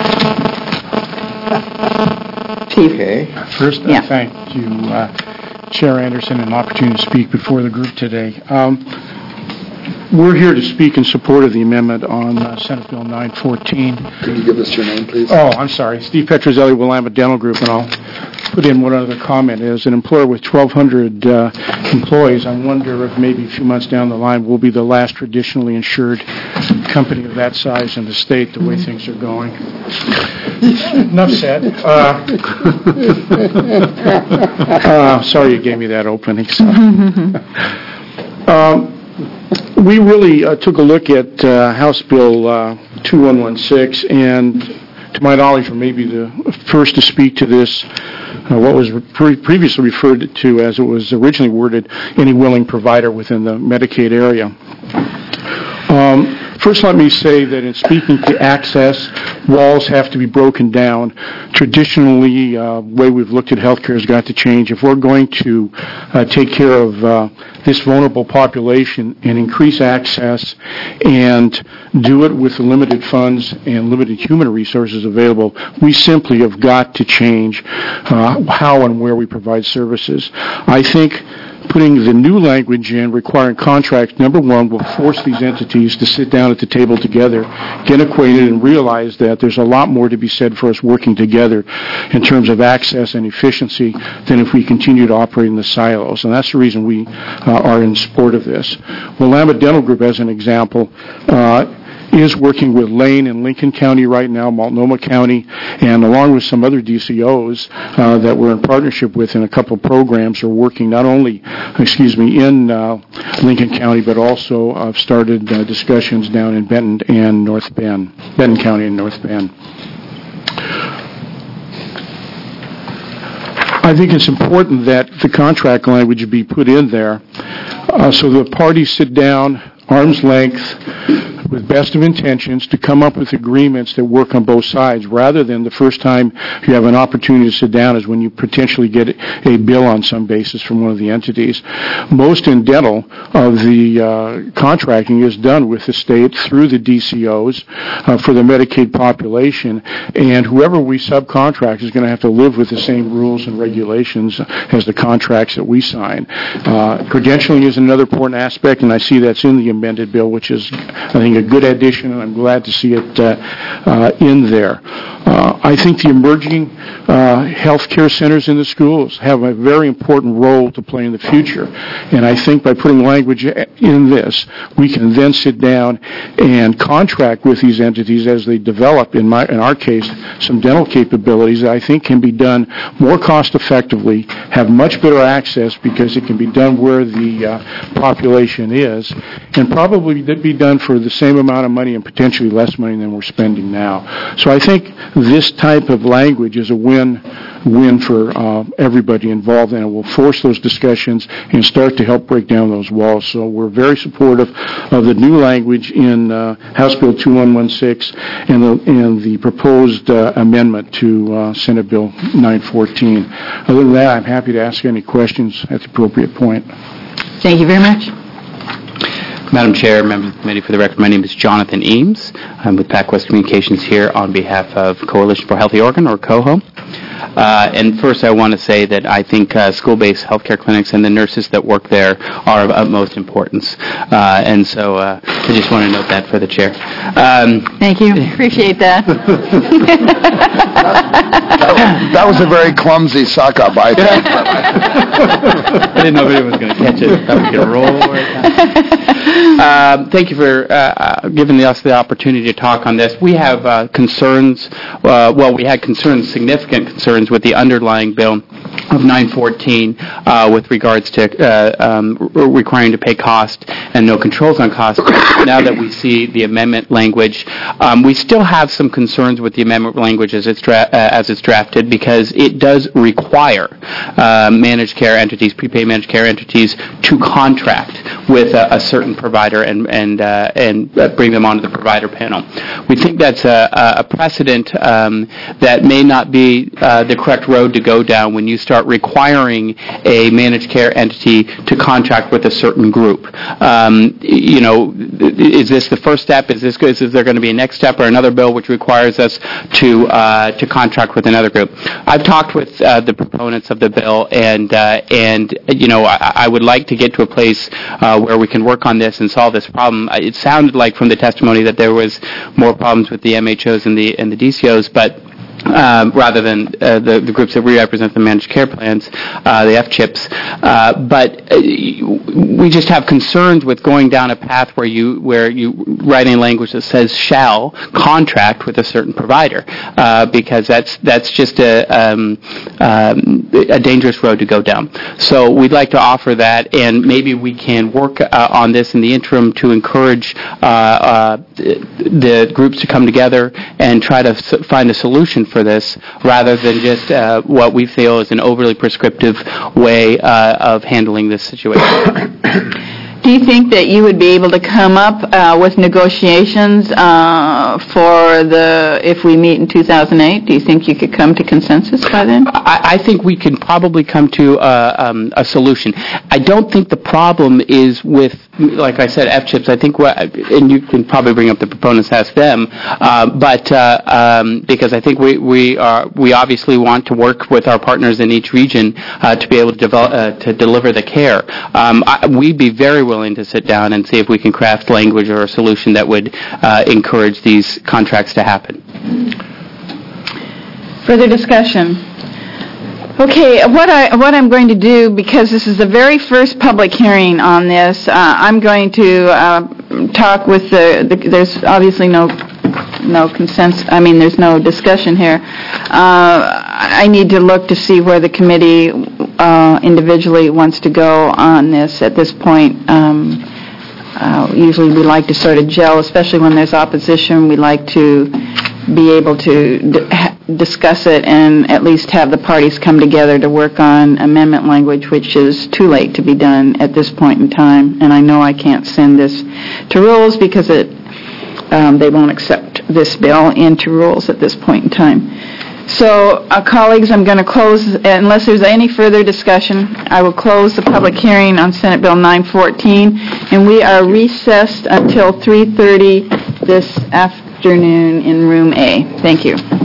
C: Okay.
K: First,
A: Yeah.
K: I thank you uh,
P: Chair Anderson an opportunity to speak before the group today. Um, We're here to speak in support of the amendment on uh, Senate Bill nine fourteen.
B: Can you give us your name, please?
P: Oh, I'm sorry. Steve Petrozelli, Willamette Dental Group, and I'll put in one other comment. As an employer with twelve hundred uh, employees, I wonder if maybe a few months down the line we'll be the last traditionally insured company of that size in the state, the way things are going. Enough said. Uh, uh, sorry you gave me that opening. So. um, We really uh, took a look at uh, House Bill uh, two one one six, and to my knowledge, we're maybe the first to speak to this, uh, what was pre- previously referred to as it was originally worded, any willing provider within the Medicaid area. Um, First, let me say that in speaking to access, walls have to be broken down. Traditionally, uh, the way we've looked at healthcare has got to change. If we're going to uh, take care of uh, this vulnerable population and increase access and do it with the limited funds and limited human resources available, we simply have got to change uh, how and where we provide services. I think putting the new language in requiring contracts, number one, will force these entities to sit down at the table together, get acquainted, and realize that there's a lot more to be said for us working together in terms of access and efficiency than if we continue to operate in the silos. And that's the reason we uh, are in support of this. Willamette Dental Group, as an example, uh, is working with Lane in Lincoln County right now, Multnomah County, and along with some other D C Os uh, that we're in partnership with in a couple of programs, are working not only, excuse me, in uh, Lincoln County, but also uh, started uh, discussions down in Benton and North Bend, Benton County and North Bend. I think it's important that the contract language be put in there uh, so the parties sit down, arm's length, with best of intentions to come up with agreements that work on both sides, rather than the first time you have an opportunity to sit down is when you potentially get a bill on some basis from one of the entities. Most in dental of the uh, contracting is done with the state through the D C Os uh, for the Medicaid population, and whoever we subcontract is going to have to live with the same rules and regulations as the contracts that we sign. Uh, credentialing is another important aspect, and I see that's in the amended bill, which is, I think, a good addition, and I'm glad to see it uh, uh, in there. Uh, I think the emerging uh, healthcare centers in the schools have a very important role to play in the future, and I think by putting language in this, we can then sit down and contract with these entities as they develop, in, my, in our case, some dental capabilities that I think can be done more cost effectively, have much better access because it can be done where the uh, population is, and probably be done for the same amount of money and potentially less money than we're spending now. So I think this type of language is a win-win for uh, everybody involved, and it will force those discussions and start to help break down those walls. So we're very supportive of the new language in uh, House Bill two one one six and the, and the proposed uh, amendment to uh, Senate Bill nine fourteen. Other than that, I'm happy to ask any questions at the appropriate point.
Q: Thank you very much. Madam Chair, members of the committee, for the record, my name is Jonathan Eames. I'm with PacWest Communications here on behalf of Coalition for Healthy Oregon, or COHO. Uh, and first, I want to say that I think uh, school-based healthcare clinics and the nurses that work there are of utmost importance. Uh, and so uh, I just want to note that for the chair. Um,
L: Thank you. Appreciate that.
B: That was a very clumsy suck-up, I think.
Q: I didn't know if anyone was going to catch it. That was going to roll. Um, thank you for uh, uh, giving us the opportunity to talk on this. We have uh, concerns, uh, well, we had concerns, significant concerns with the underlying bill of nine fourteen uh, with regards to uh, um, requiring to pay cost and no controls on cost. Now that we see the amendment language, um, we still have some concerns with the amendment language as it's, dra- uh, as it's drafted, because it does require uh, managed care entities, prepaid managed care entities, to contract with a, a certain provider provider and and uh, and uh, bring them onto the provider panel. We think that's a, a precedent um, that may not be uh, the correct road to go down when you start requiring a managed care entity to contract with a certain group. Um, you know, is this the first step? Is this good? Is there going to be a next step or another bill which requires us to uh, to contract with another group? I've talked with uh, the proponents of the bill, and uh, and you know, I, I would like to get to a place uh, where we can work on this and solve this problem. It sounded like from the testimony that there was more problems with the M H Os and the and the D C Os, but Um, rather than uh, the, the groups that we represent, the managed care plans, uh, the F CHIPs. Uh, but uh, we just have concerns with going down a path where you where you write in language that says shall contract with a certain provider, uh, because that's that's just a um, um, a dangerous road to go down. So we'd like to offer that, and maybe we can work uh, on this in the interim to encourage uh, uh, the groups to come together and try to s- find a solution for this, rather than just uh, what we feel is an overly prescriptive way uh, of handling this situation.
A: Do you think that you would be able to come up uh, with negotiations uh, for the, if we meet in two thousand eight, do you think you could come to consensus by then?
Q: I, I think we can probably come to uh, um, a solution. I don't think the problem is with, like I said, F CHIPs. I think, what, and you can probably bring up the proponents, ask them, uh, but uh, um, because I think we we are we obviously want to work with our partners in each region uh, to be able to develop uh, to deliver the care. Um, I, we'd be very willing to sit down and see if we can craft language or a solution that would uh, encourage these contracts to happen.
A: Further discussion? Okay, what, I, what I'm going to do, because this is the very first public hearing on this, uh, I'm going to uh, talk with the, the, there's obviously no no consensus, I mean, there's no discussion here. Uh, I need to look to see where the committee uh, individually wants to go on this at this point. Um, uh, usually we like to sort of gel, especially when there's opposition. We like to be able to d- ha- discuss it and at least have the parties come together to work on amendment language, which is too late to be done at this point in time. And I know I can't send this to rules because it um, they won't accept this bill into rules at this point in time. So, uh, colleagues, I'm going to close, unless there's any further discussion, I will close the public hearing on Senate Bill nine fourteen, and we are recessed until three thirty this afternoon in Room A. Thank you.